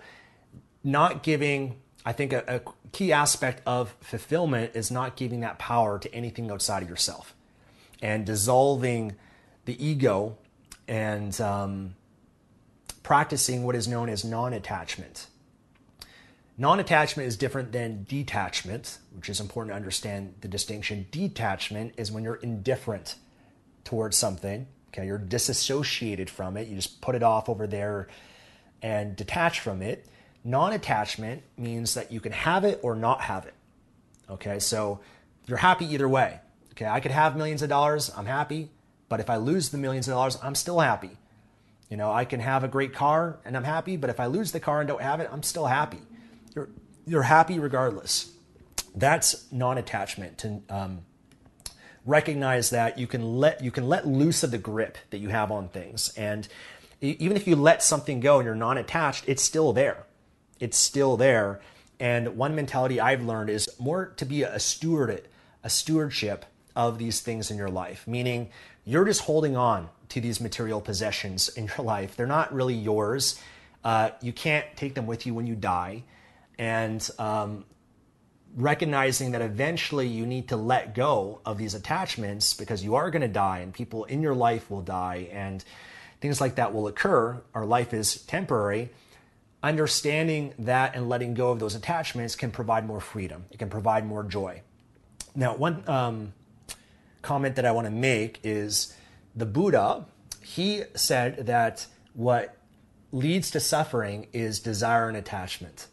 not giving, I think a, a key aspect of fulfillment is not giving that power to anything outside of yourself and dissolving the ego and um, practicing what is known as non-attachment. Non-attachment is different than detachment, which is important to understand the distinction. Detachment is when you're indifferent towards something. Okay, you're disassociated from it. You just put it off over there and detach from it. Non-attachment means that you can have it or not have it. Okay, so you're happy either way. Okay, I could have millions of dollars, I'm happy, but if I lose the millions of dollars, I'm still happy. You know, I can have a great car and I'm happy, but if I lose the car and don't have it, I'm still happy. You're you're happy regardless. That's non-attachment. To um, recognize that you can let you can let loose of the grip that you have on things, and even if you let something go and you're non-attached, it's still there. It's still there. And one mentality I've learned is more to be a steward, a stewardship of these things in your life. Meaning, you're just holding on to these material possessions in your life. They're not really yours. Uh, you can't take them with you when you die. And um, recognizing that eventually you need to let go of these attachments because you are going to die and people in your life will die and things like that will occur. Our life is temporary. Understanding that and letting go of those attachments can provide more freedom. It can provide more joy. Now, one um, comment that I want to make is the Buddha, he said that what leads to suffering is desire and attachment.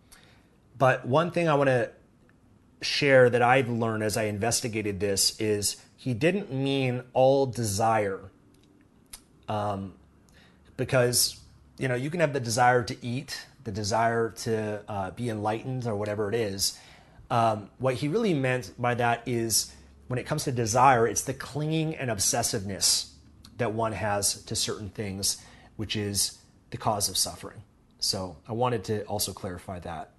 But one thing I want to share that I've learned as I investigated this is he didn't mean all desire. Um, because, you know, you can have the desire to eat, the desire to uh, be enlightened or whatever it is. Um, what he really meant by that is when it comes to desire, it's the clinging and obsessiveness that one has to certain things, which is the cause of suffering. So I wanted to also clarify that.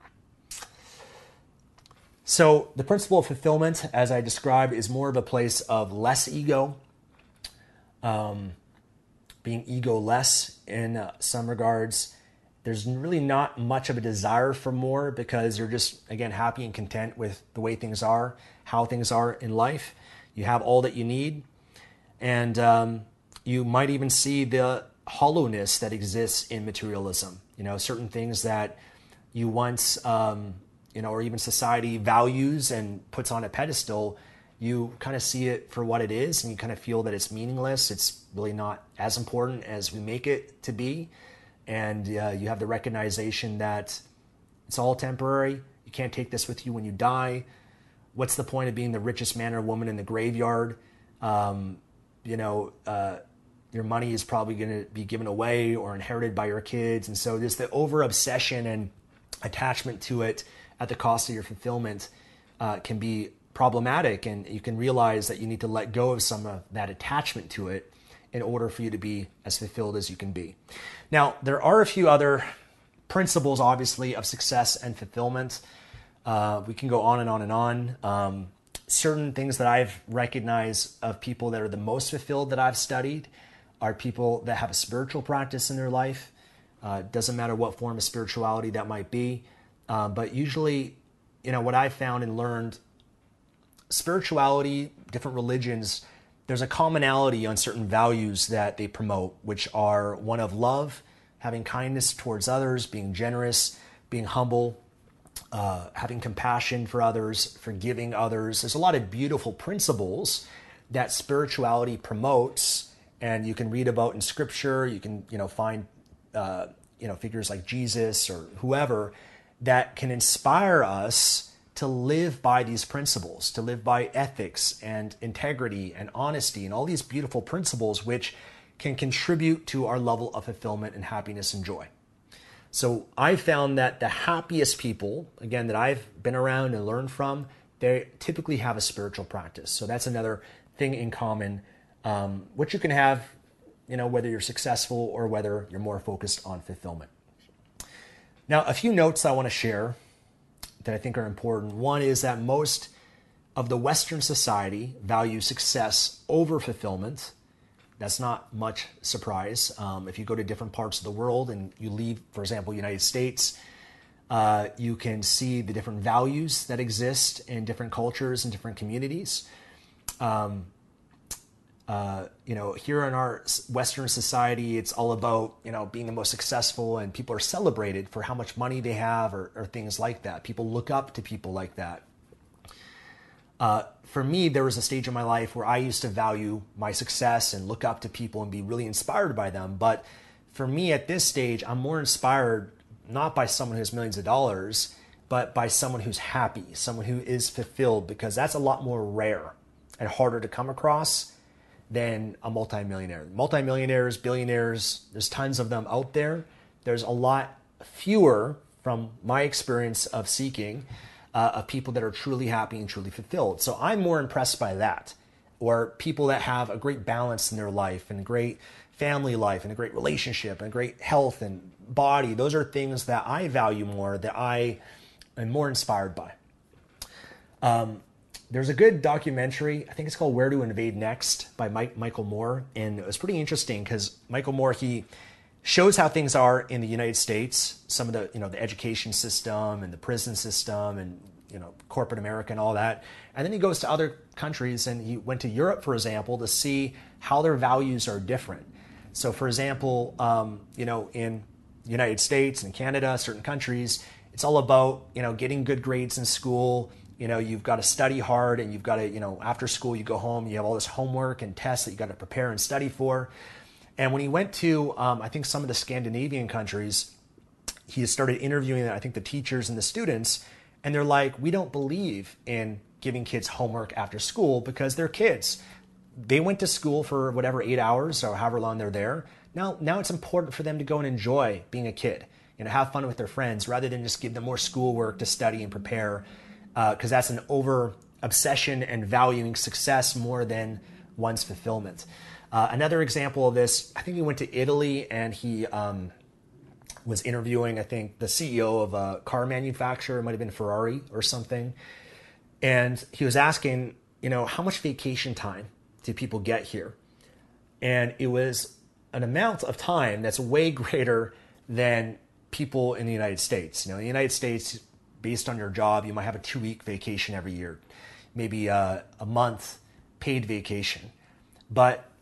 So the principle of fulfillment, as I described, is more of a place of less ego, um, being ego-less in uh, some regards. There's really not much of a desire for more because you're just, again, happy and content with the way things are, how things are in life. You have all that you need. And um, you might even see the hollowness that exists in materialism. You know, certain things that you once, um, you know, or even society values and puts on a pedestal, you kind of see it for what it is, and you kind of feel that it's meaningless. It's really not as important as we make it to be. And uh, you have the recognition that it's all temporary. You can't take this with you when you die. What's the point of being the richest man or woman in the graveyard? Um, you know, uh, your money is probably going to be given away or inherited by your kids. And so there's the over obsession and attachment to it at the cost of your fulfillment uh, can be problematic. And you can realize that you need to let go of some of that attachment to it in order for you to be as fulfilled as you can be. Now, there are a few other principles, obviously, of success and fulfillment. Uh, we can go on and on and on. Um, certain things that I've recognized of people that are the most fulfilled that I've studied are people that have a spiritual practice in their life. Uh, doesn't matter what form of spirituality that might be. Uh, but usually, you know, what I've found and learned, spirituality, different religions, there's a commonality on certain values that they promote, which are one of love, having kindness towards others, being generous, being humble, uh, having compassion for others, forgiving others. There's a lot of beautiful principles that spirituality promotes, and you can read about in Scripture. You can, you know, find, uh, you know, figures like Jesus or whoever that can inspire us to live by these principles, to live by ethics and integrity and honesty and all these beautiful principles which can contribute to our level of fulfillment and happiness and joy. So I found that the happiest people, again, that I've been around and learned from, they typically have a spiritual practice. So that's another thing in common, um, which you can have, you know, whether you're successful or whether you're more focused on fulfillment. Now, a few notes I want to share that I think are important. One is that most of the Western society value success over fulfillment. That's not much surprise. Um, if you go to different parts of the world and you leave, for example, United States, uh, you can see the different values that exist in different cultures and different communities. Um, uh, you know, here in our Western society, it's all about, you know, being the most successful, and people are celebrated for how much money they have or, or things like that. People look up to people like that. Uh, for me, there was a stage in my life where I used to value my success and look up to people and be really inspired by them. But for me at this stage, I'm more inspired not by someone who has millions of dollars, but by someone who's happy, someone who is fulfilled, because that's a lot more rare and harder to come across than a multimillionaire. Multimillionaires, billionaires, there's tons of them out there. There's a lot fewer, from my experience of seeking, uh, of people that are truly happy and truly fulfilled. So I'm more impressed by that, or people that have a great balance in their life and a great family life and a great relationship and a great health and body. Those are things that I value more, that I am more inspired by. Um, There's a good documentary, I think it's called Where to Invade Next by Mike, Michael Moore. And it was pretty interesting because Michael Moore, he shows how things are in the United States, some of the, you know, the education system and the prison system and, you know, corporate America and all that. And then he goes to other countries, and he went to Europe, for example, to see how their values are different. So for example, um, you know, in the United States and Canada, certain countries, it's all about, you know, getting good grades in school. You know, you've got to study hard, and you've got to, you know, after school, you go home, you have all this homework and tests that you got to prepare and study for. And when he went to, um, I think, some of the Scandinavian countries, he started interviewing, I think, the teachers and the students, and they're like, we don't believe in giving kids homework after school because they're kids. They went to school for whatever, eight hours or however long they're there. Now, now it's important for them to go and enjoy being a kid, you know, have fun with their friends, rather than just give them more schoolwork to study and prepare. Because uh, that's an over obsession and valuing success more than one's fulfillment. Uh, another example of this, I think he went to Italy, and he um, was interviewing, I think, the C E O of a car manufacturer. It might have been Ferrari or something. And he was asking, you know, how much vacation time do people get here? And it was an amount of time that's way greater than people in the United States. You know, in the United States, based on your job, you might have a two-week vacation every year, maybe a, a month paid vacation. But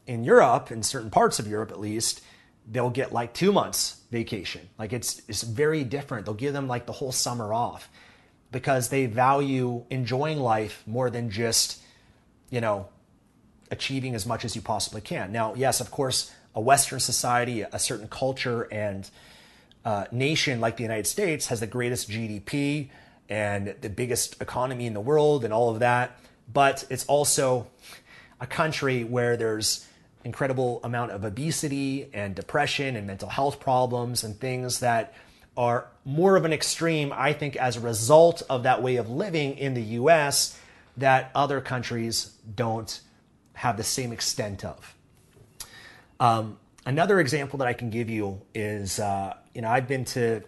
in Europe, in certain parts of Europe at least, they'll get like two months vacation. Like it's, it's very different. They'll give them like the whole summer off because they value enjoying life more than just, you know, achieving as much as you possibly can. Now, yes, of course, a Western society, a certain culture and uh, nation like the United States has the greatest G D P and the biggest economy in the world and all of that. But it's also a country where there's incredible amount of obesity and depression and mental health problems and things that are more of an extreme, I think, as a result of that way of living in the U S that other countries don't have the same extent of. Um, another example that I can give you is, uh, you know, I've been to,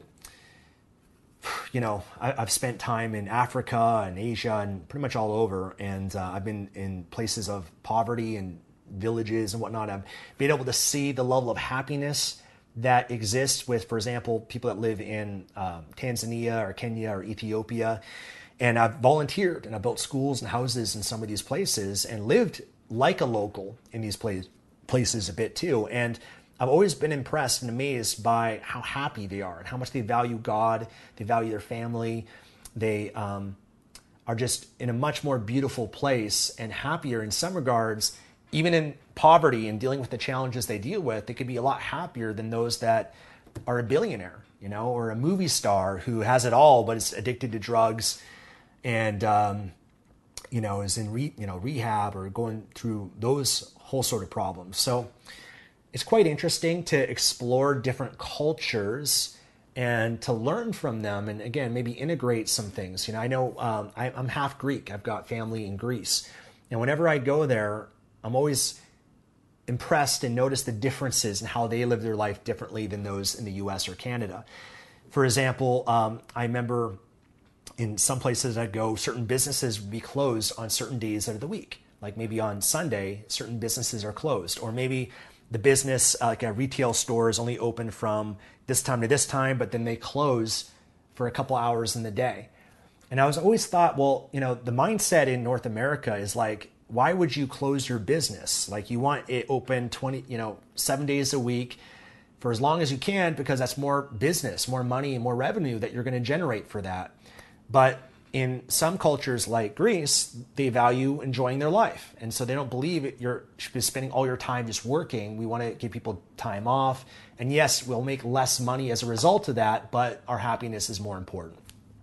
you know, I, I've spent time in Africa and Asia and pretty much all over. And uh, I've been in places of poverty and villages and whatnot. I've been able to see the level of happiness that exists with, for example, people that live in um, Tanzania or Kenya or Ethiopia. And I've volunteered and I've built schools and houses in some of these places and lived like a local in these place, places a bit too. And I've always been impressed and amazed by how happy they are and how much they value God, they value their family. They um, are just in a much more beautiful place and happier in some regards. Even in poverty and dealing with the challenges they deal with, they could be a lot happier than those that are a billionaire, you know, or a movie star who has it all but is addicted to drugs and, um, you know, is in re, you know rehab or going through those whole sort of problems. So it's quite interesting to explore different cultures and to learn from them. And again, maybe integrate some things. You know, I know um, I, I'm half Greek. I've got family in Greece. And whenever I go there, I'm always impressed and notice the differences in how they live their life differently than those in the U S or Canada. For example, um, I remember in some places I'd go, certain businesses would be closed on certain days of the week. Like maybe on Sunday, certain businesses are closed. Or maybe the business, uh, like a retail store, is only open from this time to this time, but then they close for a couple hours in the day. And I was always thought, well, you know, the mindset in North America is like, why would you close your business? Like you want it open twenty, you know, seven days a week for as long as you can, because that's more business, more money, and more revenue that you're going to generate for that. But in some cultures like Greece, they value enjoying their life. And so they don't believe it, you're spending all your time just working. We want to give people time off. And yes, we'll make less money as a result of that, but our happiness is more important.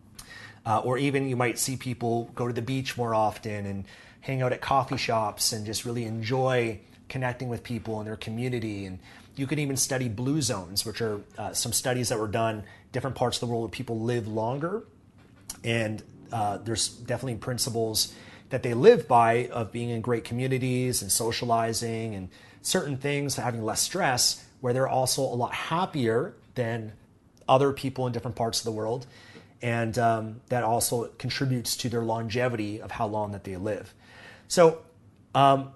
Uh, or even you might see people go to the beach more often and hang out at coffee shops and just really enjoy connecting with people in their community. And you can even study blue zones, which are uh, some studies that were done different parts of the world where people live longer. And uh, there's definitely principles that they live by of being in great communities and socializing and certain things, having less stress, where they're also a lot happier than other people in different parts of the world. And um, that also contributes to their longevity of how long that they live. So um,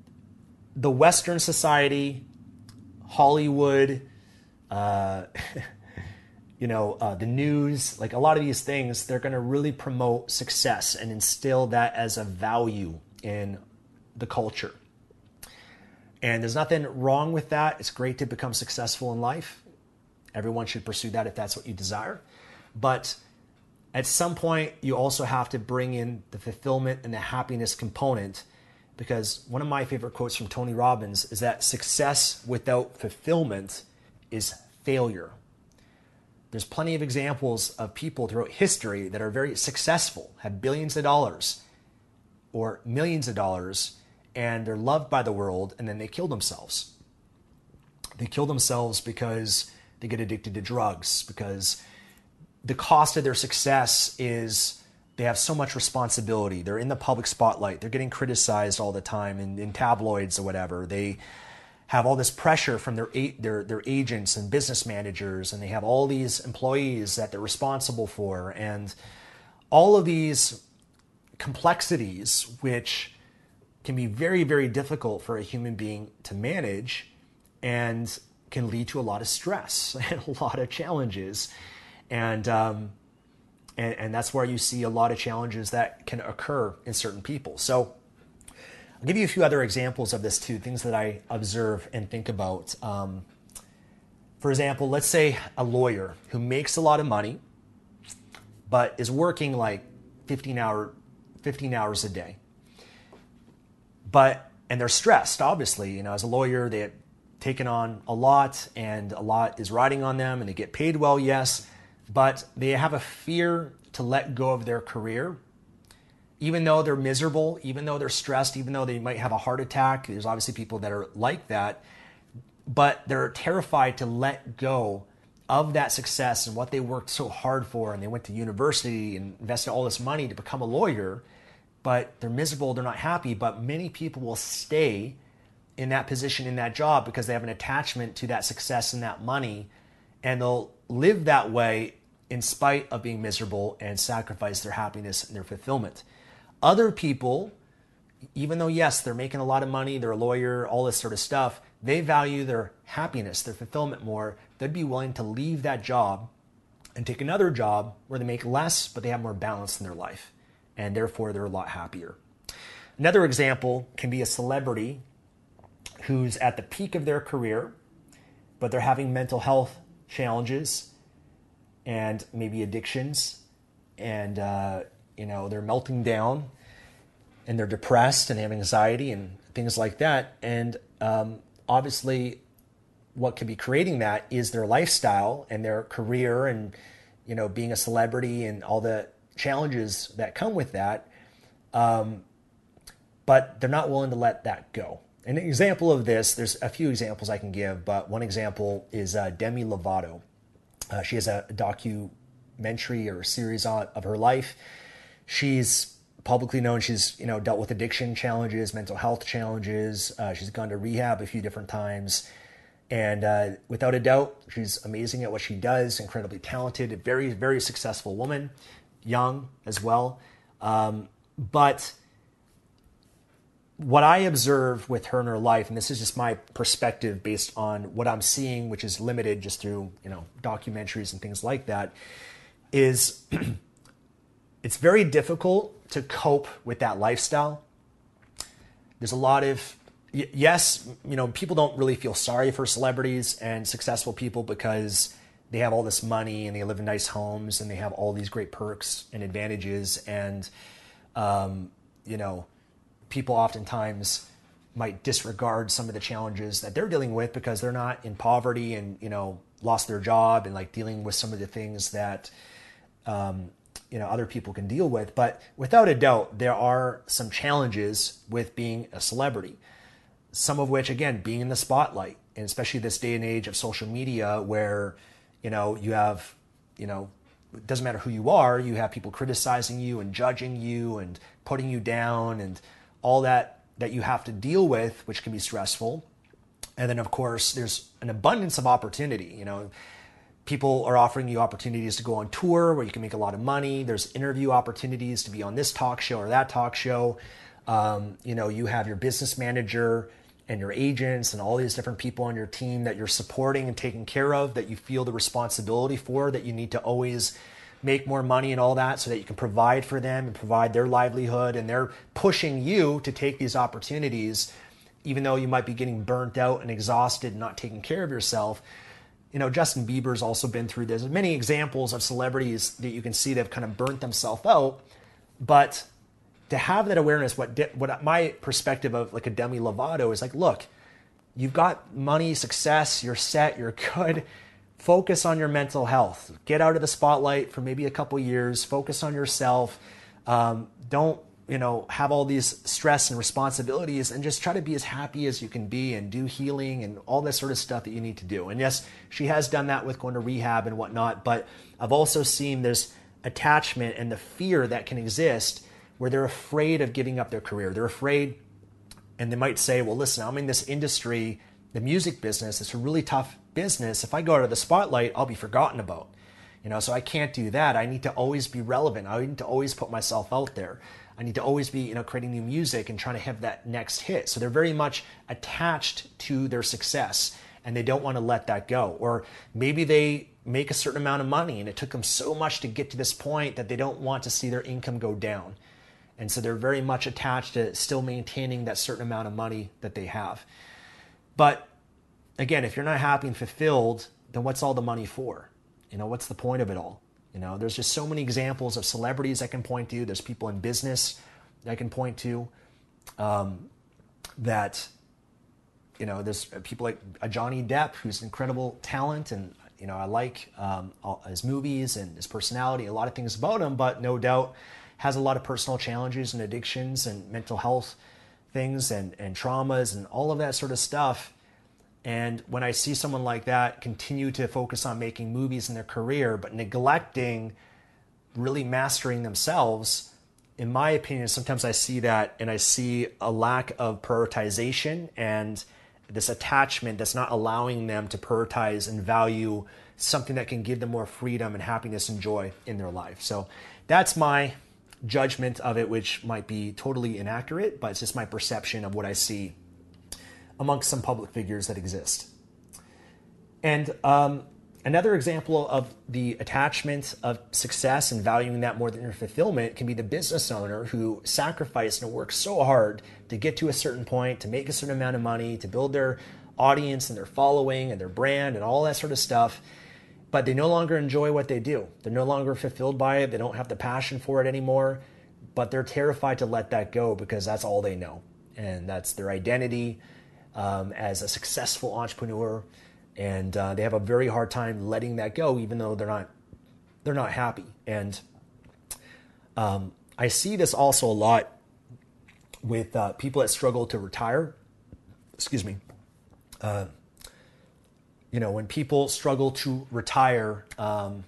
the Western society, Hollywood, uh, you know, uh, the news, like a lot of these things, they're going to really promote success and instill that as a value in the culture. And there's nothing wrong with that. It's great to become successful in life. Everyone should pursue that if that's what you desire. But at some point, you also have to bring in the fulfillment and the happiness component, because one of my favorite quotes from Tony Robbins is that success without fulfillment is failure. There's plenty of examples of people throughout history that are very successful, have billions of dollars or millions of dollars, and they're loved by the world, and then they kill themselves. They kill themselves because they get addicted to drugs, because the cost of their success is they have so much responsibility. They're in the public spotlight. They're getting criticized all the time in, in tabloids or whatever. They have all this pressure from their, their their agents and business managers, and they have all these employees that they're responsible for, and all of these complexities, which can be very, very difficult for a human being to manage and can lead to a lot of stress and a lot of challenges. And, um, and and that's where you see a lot of challenges that can occur in certain people. So I'll give you a few other examples of this too, things that I observe and think about. Um, for example, let's say a lawyer who makes a lot of money, but is working like fifteen hour, fifteen hours a day. But, and they're stressed, obviously, you know, as a lawyer, they have taken on a lot and a lot is riding on them and they get paid well, yes, but they have a fear to let go of their career. Even though they're miserable, even though they're stressed, even though they might have a heart attack, there's obviously people that are like that, but they're terrified to let go of that success and what they worked so hard for, and they went to university and invested all this money to become a lawyer, but they're miserable, they're not happy. But many people will stay in that position, in that job, because they have an attachment to that success and that money, and they'll live that way in spite of being miserable and sacrifice their happiness and their fulfillment. Other people, even though, yes, they're making a lot of money, they're a lawyer, all this sort of stuff, they value their happiness, their fulfillment more. They'd be willing to leave that job and take another job where they make less, but they have more balance in their life, and therefore they're a lot happier. Another example can be a celebrity who's at the peak of their career, but they're having mental health challenges and maybe addictions, and uh, you know, they're melting down and they're depressed and they have anxiety and things like that. And um, obviously what could be creating that is their lifestyle and their career and, you know, being a celebrity and all the challenges that come with that. Um, but they're not willing to let that go. An example of this, there's a few examples I can give, but one example is uh, Demi Lovato. Uh, she has a documentary or a series on, of her life. She's publicly known. She's, you know, dealt with addiction challenges, mental health challenges. Uh, she's gone to rehab a few different times. And uh, without a doubt, she's amazing at what she does, incredibly talented, a very, very successful woman, young as well. Um, but what I observe with her in her life, and this is just my perspective based on what I'm seeing, which is limited just through, you know, documentaries and things like that, is it's very difficult to cope with that lifestyle. There's a lot of, yes, you know, people don't really feel sorry for celebrities and successful people because they have all this money and they live in nice homes and they have all these great perks and advantages. And, um, you know, people oftentimes might disregard some of the challenges that they're dealing with because they're not in poverty and, you know, lost their job and like dealing with some of the things that, um, you know, other people can deal with. But without a doubt, there are some challenges with being a celebrity. Some of which, again, being in the spotlight, and especially this day and age of social media where, you know, you have, you know, it doesn't matter who you are, you have people criticizing you and judging you and putting you down and all that that you have to deal with, which can be stressful. And then, of course, there's an abundance of opportunity. You know, people are offering you opportunities to go on tour where you can make a lot of money. There's interview opportunities to be on this talk show or that talk show. Um, you know, you have your business manager and your agents and all these different people on your team that you're supporting and taking care of, that you feel the responsibility for, that you need to always make more money and all that so that you can provide for them and provide their livelihood. And they're pushing you to take these opportunities, even though you might be getting burnt out and exhausted and not taking care of yourself. You know, Justin Bieber's also been through this. There's many examples of celebrities that you can see that have kind of burnt themselves out. But to have that awareness, what de- what my perspective of like a Demi Lovato is like, look, you've got money, success, you're set, you're good. Focus on your mental health. Get out of the spotlight for maybe a couple years. Focus on yourself. Um, don't, you know, have all these stress and responsibilities, and just try to be as happy as you can be and do healing and all that sort of stuff that you need to do. And yes, she has done that with going to rehab and whatnot, but I've also seen this attachment and the fear that can exist where they're afraid of giving up their career. They're afraid, and they might say, well, listen, I'm in this industry, the music business, it's a really tough business. If I go out of the spotlight, I'll be forgotten about. You know, so I can't do that. I need to always be relevant. I need to always put myself out there. I need to always be, you know, creating new music and trying to have that next hit. So they're very much attached to their success and they don't want to let that go. Or maybe they make a certain amount of money and it took them so much to get to this point that they don't want to see their income go down. And so they're very much attached to still maintaining that certain amount of money that they have. But again, if you're not happy and fulfilled, then what's all the money for? You know, what's the point of it all? You know, there's just so many examples of celebrities I can point to. There's people in business that I can point to um, that, you know, there's people like a Johnny Depp, who's incredible talent, and, you know, I like um, all his movies and his personality, a lot of things about him, but no doubt has a lot of personal challenges and addictions and mental health things and, and traumas and all of that sort of stuff. And when I see someone like that continue to focus on making movies in their career, but neglecting really mastering themselves, in my opinion, sometimes I see that and I see a lack of prioritization and this attachment that's not allowing them to prioritize and value something that can give them more freedom and happiness and joy in their life. So that's my judgment of it, which might be totally inaccurate, but it's just my perception of what I see amongst some public figures that exist. And um, another example of the attachment of success and valuing that more than your fulfillment can be the business owner who sacrificed and worked so hard to get to a certain point, to make a certain amount of money, to build their audience and their following and their brand and all that sort of stuff. But they no longer enjoy what they do. They're no longer fulfilled by it. They don't have the passion for it anymore, but they're terrified to let that go because that's all they know. And that's their identity um, as a successful entrepreneur. And uh, they have a very hard time letting that go, even though they're not, they're not happy. And um, I see this also a lot with uh, people that struggle to retire. Excuse me. Uh, You know, when people struggle to retire, um,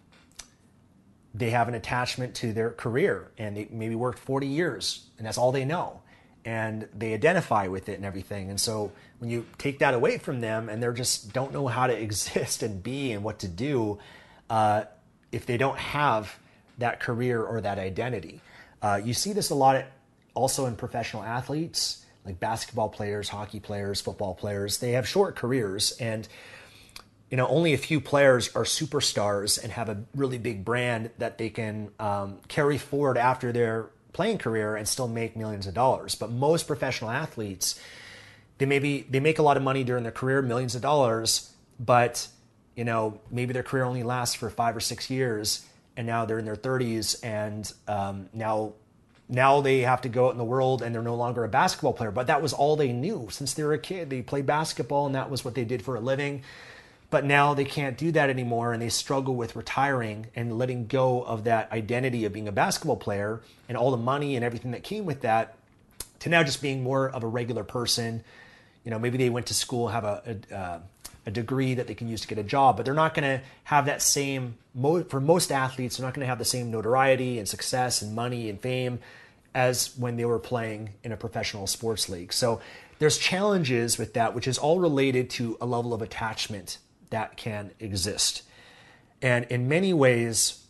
they have an attachment to their career and they maybe worked forty years and that's all they know. And they identify with it and everything. And so when you take that away from them and they just don't know how to exist and be and what to do, uh, if they don't have that career or that identity. Uh, you see this a lot also in professional athletes, like basketball players, hockey players, football players. They have short careers, and you know, only a few players are superstars and have a really big brand that they can um, carry forward after their playing career and still make millions of dollars. But most professional athletes, they maybe they make a lot of money during their career, millions of dollars, but you know, maybe their career only lasts for five or six years, and now they're in their thirties, and um, now now they have to go out in the world and they're no longer a basketball player. But that was all they knew since they were a kid. They played basketball and that was what they did for a living. But now they can't do that anymore, and they struggle with retiring and letting go of that identity of being a basketball player and all the money and everything that came with that, to now just being more of a regular person. You know, maybe they went to school, have a a, uh, a degree that they can use to get a job, but they're not going to have that same, for most athletes, they're not going to have the same notoriety and success and money and fame as when they were playing in a professional sports league. So there's challenges with that, which is all related to a level of attachment that can exist. And in many ways,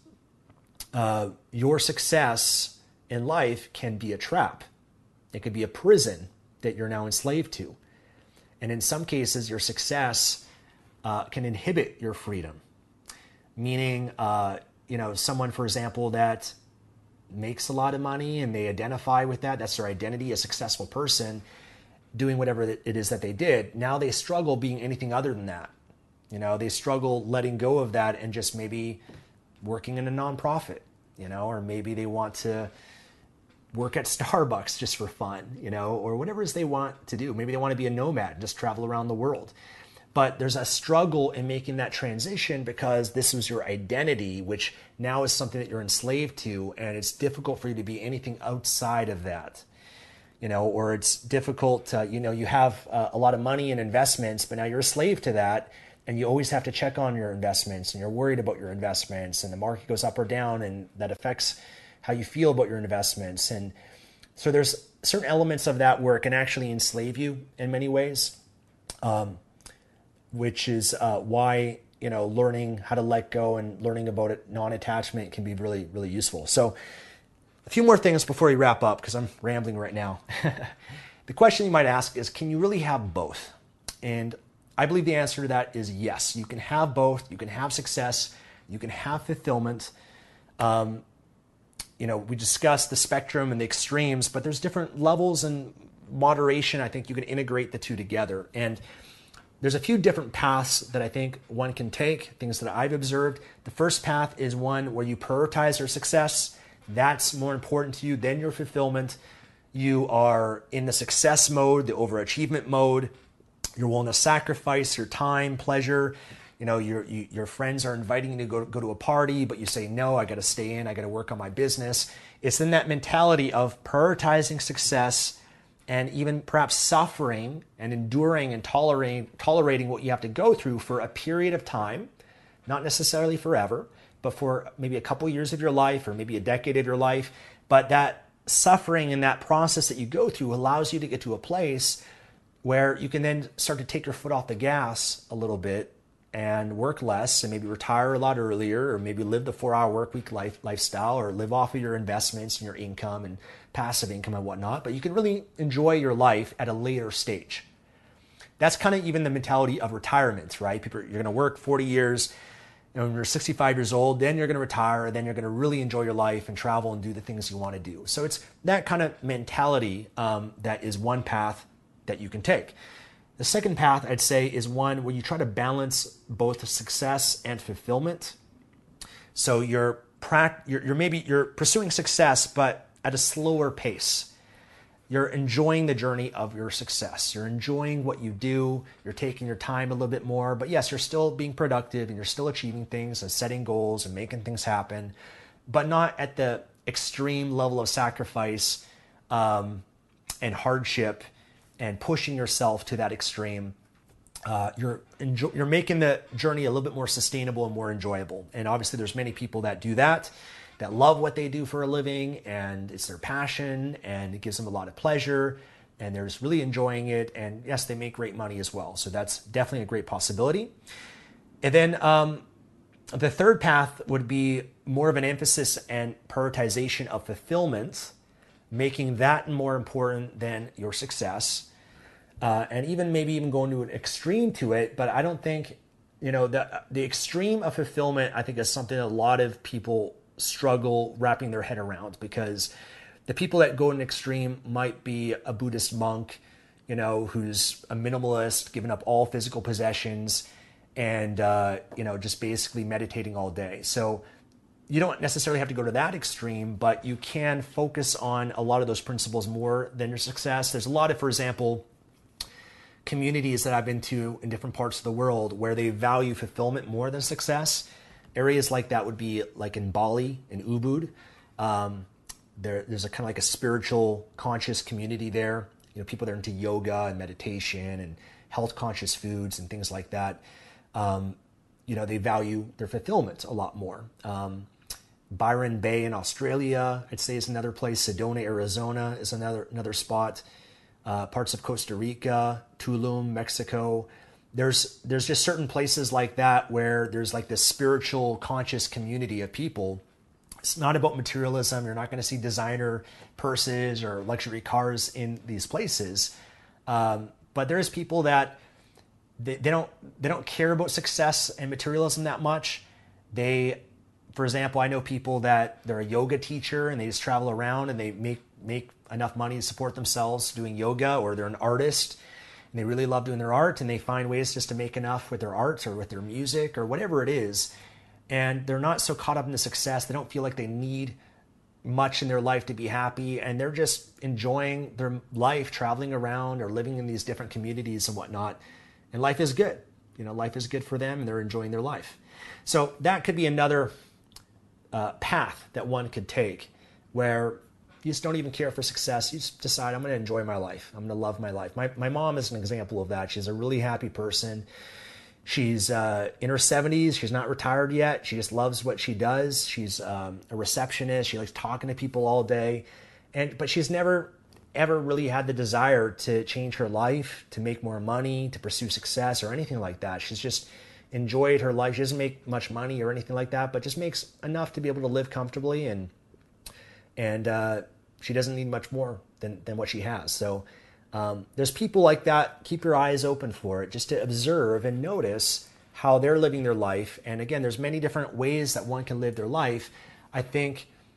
uh, your success in life can be a trap. It could be a prison that you're now enslaved to. And in some cases, your success uh, can inhibit your freedom. Meaning, uh, you know, someone, for example, that makes a lot of money and they identify with that, that's their identity, a successful person, doing whatever it is that they did. Now they struggle being anything other than that. You know, they struggle letting go of that and just maybe working in a nonprofit, you know, or maybe they want to work at Starbucks just for fun, you know, or whatever it is they want to do. Maybe they want to be a nomad and just travel around the world. But there's a struggle in making that transition because this was your identity, which now is something that you're enslaved to, and it's difficult for you to be anything outside of that. You know, or it's difficult to, you know, you have uh, a lot of money and investments, but now you're a slave to that. And you always have to check on your investments, and you're worried about your investments, and the market goes up or down, and that affects how you feel about your investments. And so there's certain elements of that where it can actually enslave you in many ways, um, which is uh, why, you know, learning how to let go and learning about it, non-attachment can be really, really useful. So a few more things before we wrap up, because I'm rambling right now. The question you might ask is, can you really have both? And I believe the answer to that is yes. You can have both. You can have success. You can have fulfillment. Um, you know, we discussed the spectrum and the extremes, but there's different levels and moderation. I think you can integrate the two together. And there's a few different paths that I think one can take, things that I've observed. The first path is one where you prioritize your success. That's more important to you than your fulfillment. You are in the success mode, the overachievement mode. You're willing to sacrifice your time, pleasure. You know, your you, your friends are inviting you to go, go to a party, but you say, no, I got to stay in. I got to work on my business. It's in that mentality of prioritizing success and even perhaps suffering and enduring and tolerating, tolerating what you have to go through for a period of time, not necessarily forever, but for maybe a couple years of your life or maybe a decade of your life. But that suffering and that process that you go through allows you to get to a place where you can then start to take your foot off the gas a little bit and work less and maybe retire a lot earlier, or maybe live the four-hour work week life, lifestyle, or live off of your investments and your income and passive income and whatnot. But you can really enjoy your life at a later stage. That's kind of even the mentality of retirement, right? People, you're going to work forty years, you know, when you're sixty-five years old, then you're going to retire, then you're going to really enjoy your life and travel and do the things you want to do. So it's that kind of mentality um, that is one path that you can take. The second path, I'd say, is one where you try to balance both success and fulfillment. So you're, pra- you're, you're maybe you're pursuing success, but at a slower pace. You're enjoying the journey of your success. You're enjoying what you do. You're taking your time a little bit more. But yes, you're still being productive and you're still achieving things and setting goals and making things happen, but not at the extreme level of sacrifice um, and hardship and pushing yourself to that extreme. Uh, you're enjoy- you're making the journey a little bit more sustainable and more enjoyable. And obviously there's many people that do that, that love what they do for a living, and it's their passion, and it gives them a lot of pleasure, and they're just really enjoying it. And yes, they make great money as well. So that's definitely a great possibility. And then um, the third path would be more of an emphasis and prioritization of fulfillment, making that more important than your success. Uh, and even maybe even going to an extreme to it. But I don't think, you know, the the extreme of fulfillment, I think, is something a lot of people struggle wrapping their head around, because the people that go to an extreme might be a Buddhist monk, you know, who's a minimalist, giving up all physical possessions and, uh, you know, just basically meditating all day. So you don't necessarily have to go to that extreme, but you can focus on a lot of those principles more than your success. There's a lot of, for example, communities that I've been to in different parts of the world where they value fulfillment more than success. Areas like that would be like in Bali, in Ubud. Um, there, there's a kind of like a spiritual conscious community there. You know, people that are into yoga and meditation and health conscious foods and things like that. Um, you know, they value their fulfillment a lot more. Um, Byron Bay in Australia, I'd say, is another place. Sedona, Arizona is another another spot. Uh, parts of Costa Rica, Tulum, Mexico. There's there's just certain places like that where there's like this spiritual conscious community of people. It's not about materialism. You're not going to see designer purses or luxury cars in these places. Um, but there's people that they, they don't they don't care about success and materialism that much. They, for example, I know people that they're a yoga teacher and they just travel around and they make make enough money to support themselves doing yoga, or they're an artist and they really love doing their art and they find ways just to make enough with their art or with their music or whatever it is. And they're not so caught up in the success. They don't feel like they need much in their life to be happy. And they're just enjoying their life, traveling around or living in these different communities and whatnot. And life is good. You know, life is good for them and they're enjoying their life. So that could be another uh, path that one could take, where you just don't even care for success. You just decide, I'm going to enjoy my life. I'm going to love my life. My my mom is an example of that. She's a really happy person. She's uh, in her seventies. She's not retired yet. She just loves what she does. She's um, a receptionist. She likes talking to people all day. And but she's never, ever really had the desire to change her life, to make more money, to pursue success or anything like that. She's just enjoyed her life. She doesn't make much money or anything like that, but just makes enough to be able to live comfortably, and and uh, she doesn't need much more than, than what she has. So um, there's people like that. Keep your eyes open for it, just to observe and notice how they're living their life. And again, there's many different ways that one can live their life. I think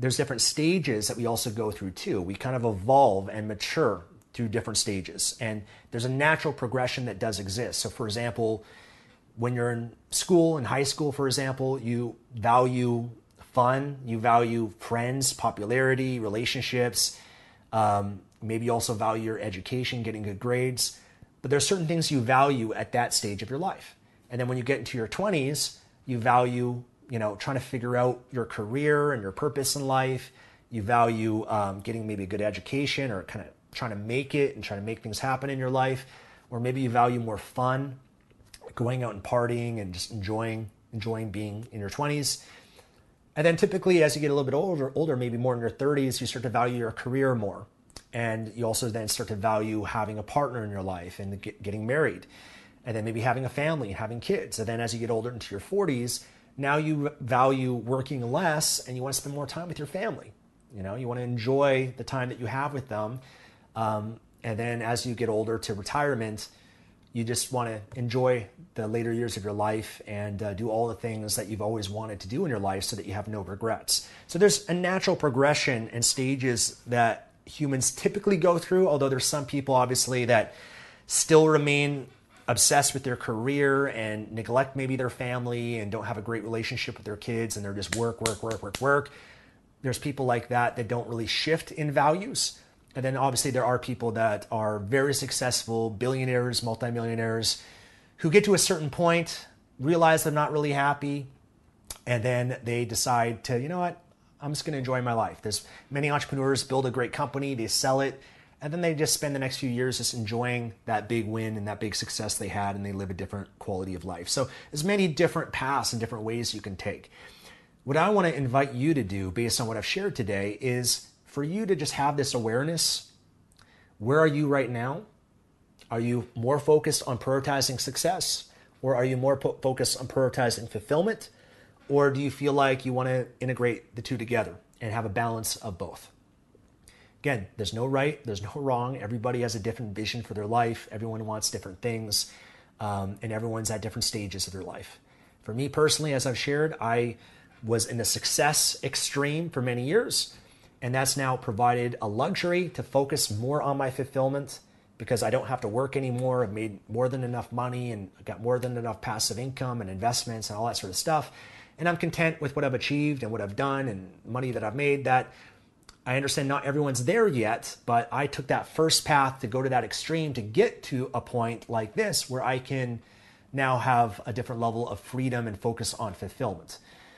there's different stages that we also go through too. We kind of evolve and mature through different stages. And there's a natural progression that does exist. So for example, when you're in school, in high school, for example, you value fun, you value friends, popularity, relationships, um, maybe you also value your education, getting good grades. But there's certain things you value at that stage of your life. And then when you get into your twenties, you value, you know, trying to figure out your career and your purpose in life. You value um, getting maybe a good education or kind of trying to make it and trying to make things happen in your life. Or maybe you value more fun, going out and partying and just enjoying enjoying being in your twenties. And then typically as you get a little bit older, older, maybe more in your thirties, you start to value your career more. And you also then start to value having a partner in your life and get, getting married. And then maybe having a family, having kids. And then as you get older into your forties, now you value working less and you want to spend more time with your family. You know, you want to enjoy the time that you have with them. Um, and then as you get older to retirement, you just want to enjoy the later years of your life and uh, do all the things that you've always wanted to do in your life so that you have no regrets. So there's a natural progression and stages that humans typically go through, although there's some people obviously that still remain obsessed with their career and neglect maybe their family and don't have a great relationship with their kids and they're just work, work, work, work, work. There's people like that that don't really shift in values. And then obviously there are people that are very successful, billionaires, multimillionaires, who get to a certain point, realize they're not really happy, and then they decide to, you know what, I'm just going to enjoy my life. There's many entrepreneurs build a great company, they sell it, and then they just spend the next few years just enjoying that big win and that big success they had, and they live a different quality of life. So there's many different paths and different ways you can take. What I want to invite you to do based on what I've shared today is for you to just have this awareness. Where are you right now? Are you more focused on prioritizing success? Or are you more po- focused on prioritizing fulfillment? Or do you feel like you want to integrate the two together and have a balance of both? Again, there's no right, there's no wrong. Everybody has a different vision for their life. Everyone wants different things. Um, and everyone's at different stages of their life. For me personally, as I've shared, I was in the success extreme for many years. And that's now provided a luxury to focus more on my fulfillment because I don't have to work anymore. I've made more than enough money and I've got more than enough passive income and investments and all that sort of stuff. And I'm content with what I've achieved and what I've done and money that I've made. That I understand not everyone's there yet, but I took that first path to go to that extreme to get to a point like this where I can now have a different level of freedom and focus on fulfillment.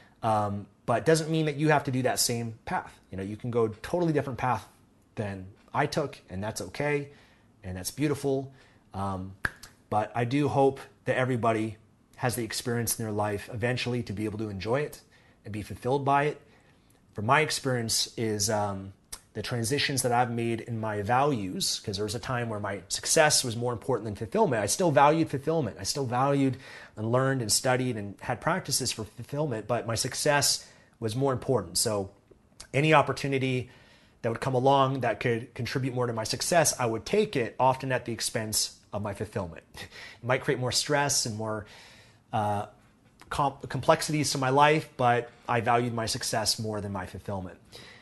Um, but it doesn't mean that you have to do that same path. You know, you can go a totally different path than I took, and that's okay, and that's beautiful. Um, but I do hope that everybody has the experience in their life eventually to be able to enjoy it and be fulfilled by it. From my experience is um, the transitions that I've made in my values, because there was a time where my success was more important than fulfillment. I still valued fulfillment. I still valued and learned and studied and had practices for fulfillment, but my success was more important. So any opportunity that would come along that could contribute more to my success, I would take it, often at the expense of my fulfillment. It might create more stress and more uh, com- complexities to my life, but I valued my success more than my fulfillment.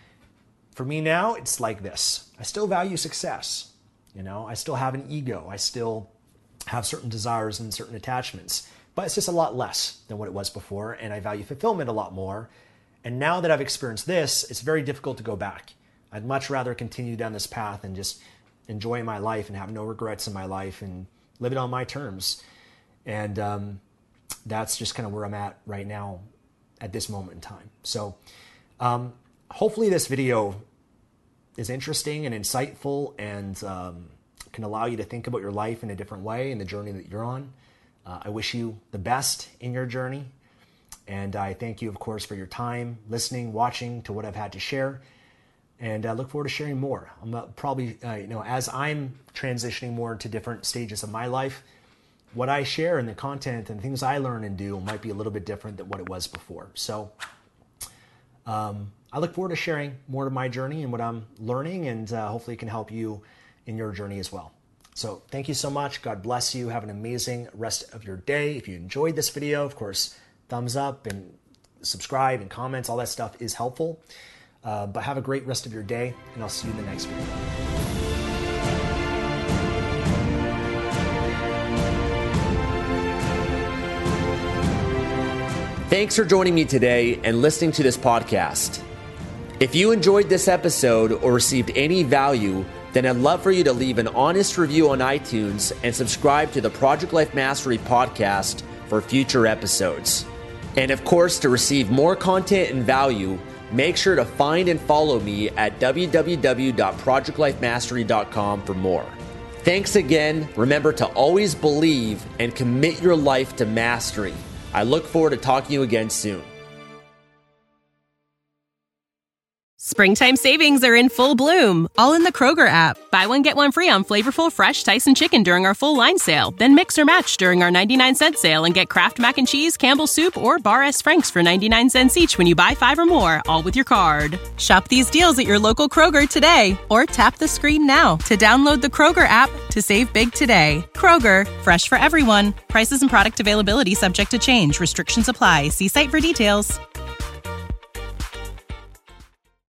For me now, it's like this. I still value success. You know, I still have an ego. I still have certain desires and certain attachments, but it's just a lot less than what it was before. And I value fulfillment a lot more. And now that I've experienced this, it's very difficult to go back. I'd much rather continue down this path and just enjoy my life and have no regrets in my life and live it on my terms. And um, that's just kind of where I'm at right now at this moment in time. So um, hopefully this video is interesting and insightful and um, can allow you to think about your life in a different way and the journey that you're on. Uh, I wish you the best in your journey. And I thank you, of course, for your time, listening, watching to what I've had to share. And I look forward to sharing more. I'm uh, probably, uh, you know, as I'm transitioning more into different stages of my life, what I share and the content and things I learn and do might be a little bit different than what it was before. So um, I look forward to sharing more of my journey and what I'm learning, and uh, hopefully it can help you in your journey as well. So thank you so much. God bless you. Have an amazing rest of your day. If you enjoyed this video, of course, thumbs up and subscribe and comments, all that stuff is helpful. Uh, but have a great rest of your day, and I'll see you in the next video. Thanks for joining me today and listening to this podcast. If you enjoyed this episode or received any value, then I'd love for you to leave an honest review on iTunes and subscribe to the Project Life Mastery podcast for future episodes. And of course, to receive more content and value, make sure to find and follow me at w w w dot project life mastery dot com for more. Thanks again. Remember to always believe and commit your life to mastery. I look forward to talking to you again soon. Springtime savings are in full bloom, all in the Kroger app. Buy one, get one free on flavorful, fresh Tyson chicken during our full line sale. Then mix or match during our ninety-nine cent sale and get Kraft Mac and Cheese, Campbell's Soup, or Bar S. Frank's for ninety-nine cents each when you buy five or more, all with your card. Shop these deals at your local Kroger today, or tap the screen now to download the Kroger app to save big today. Kroger, fresh for everyone. Prices and product availability subject to change. Restrictions apply. See site for details.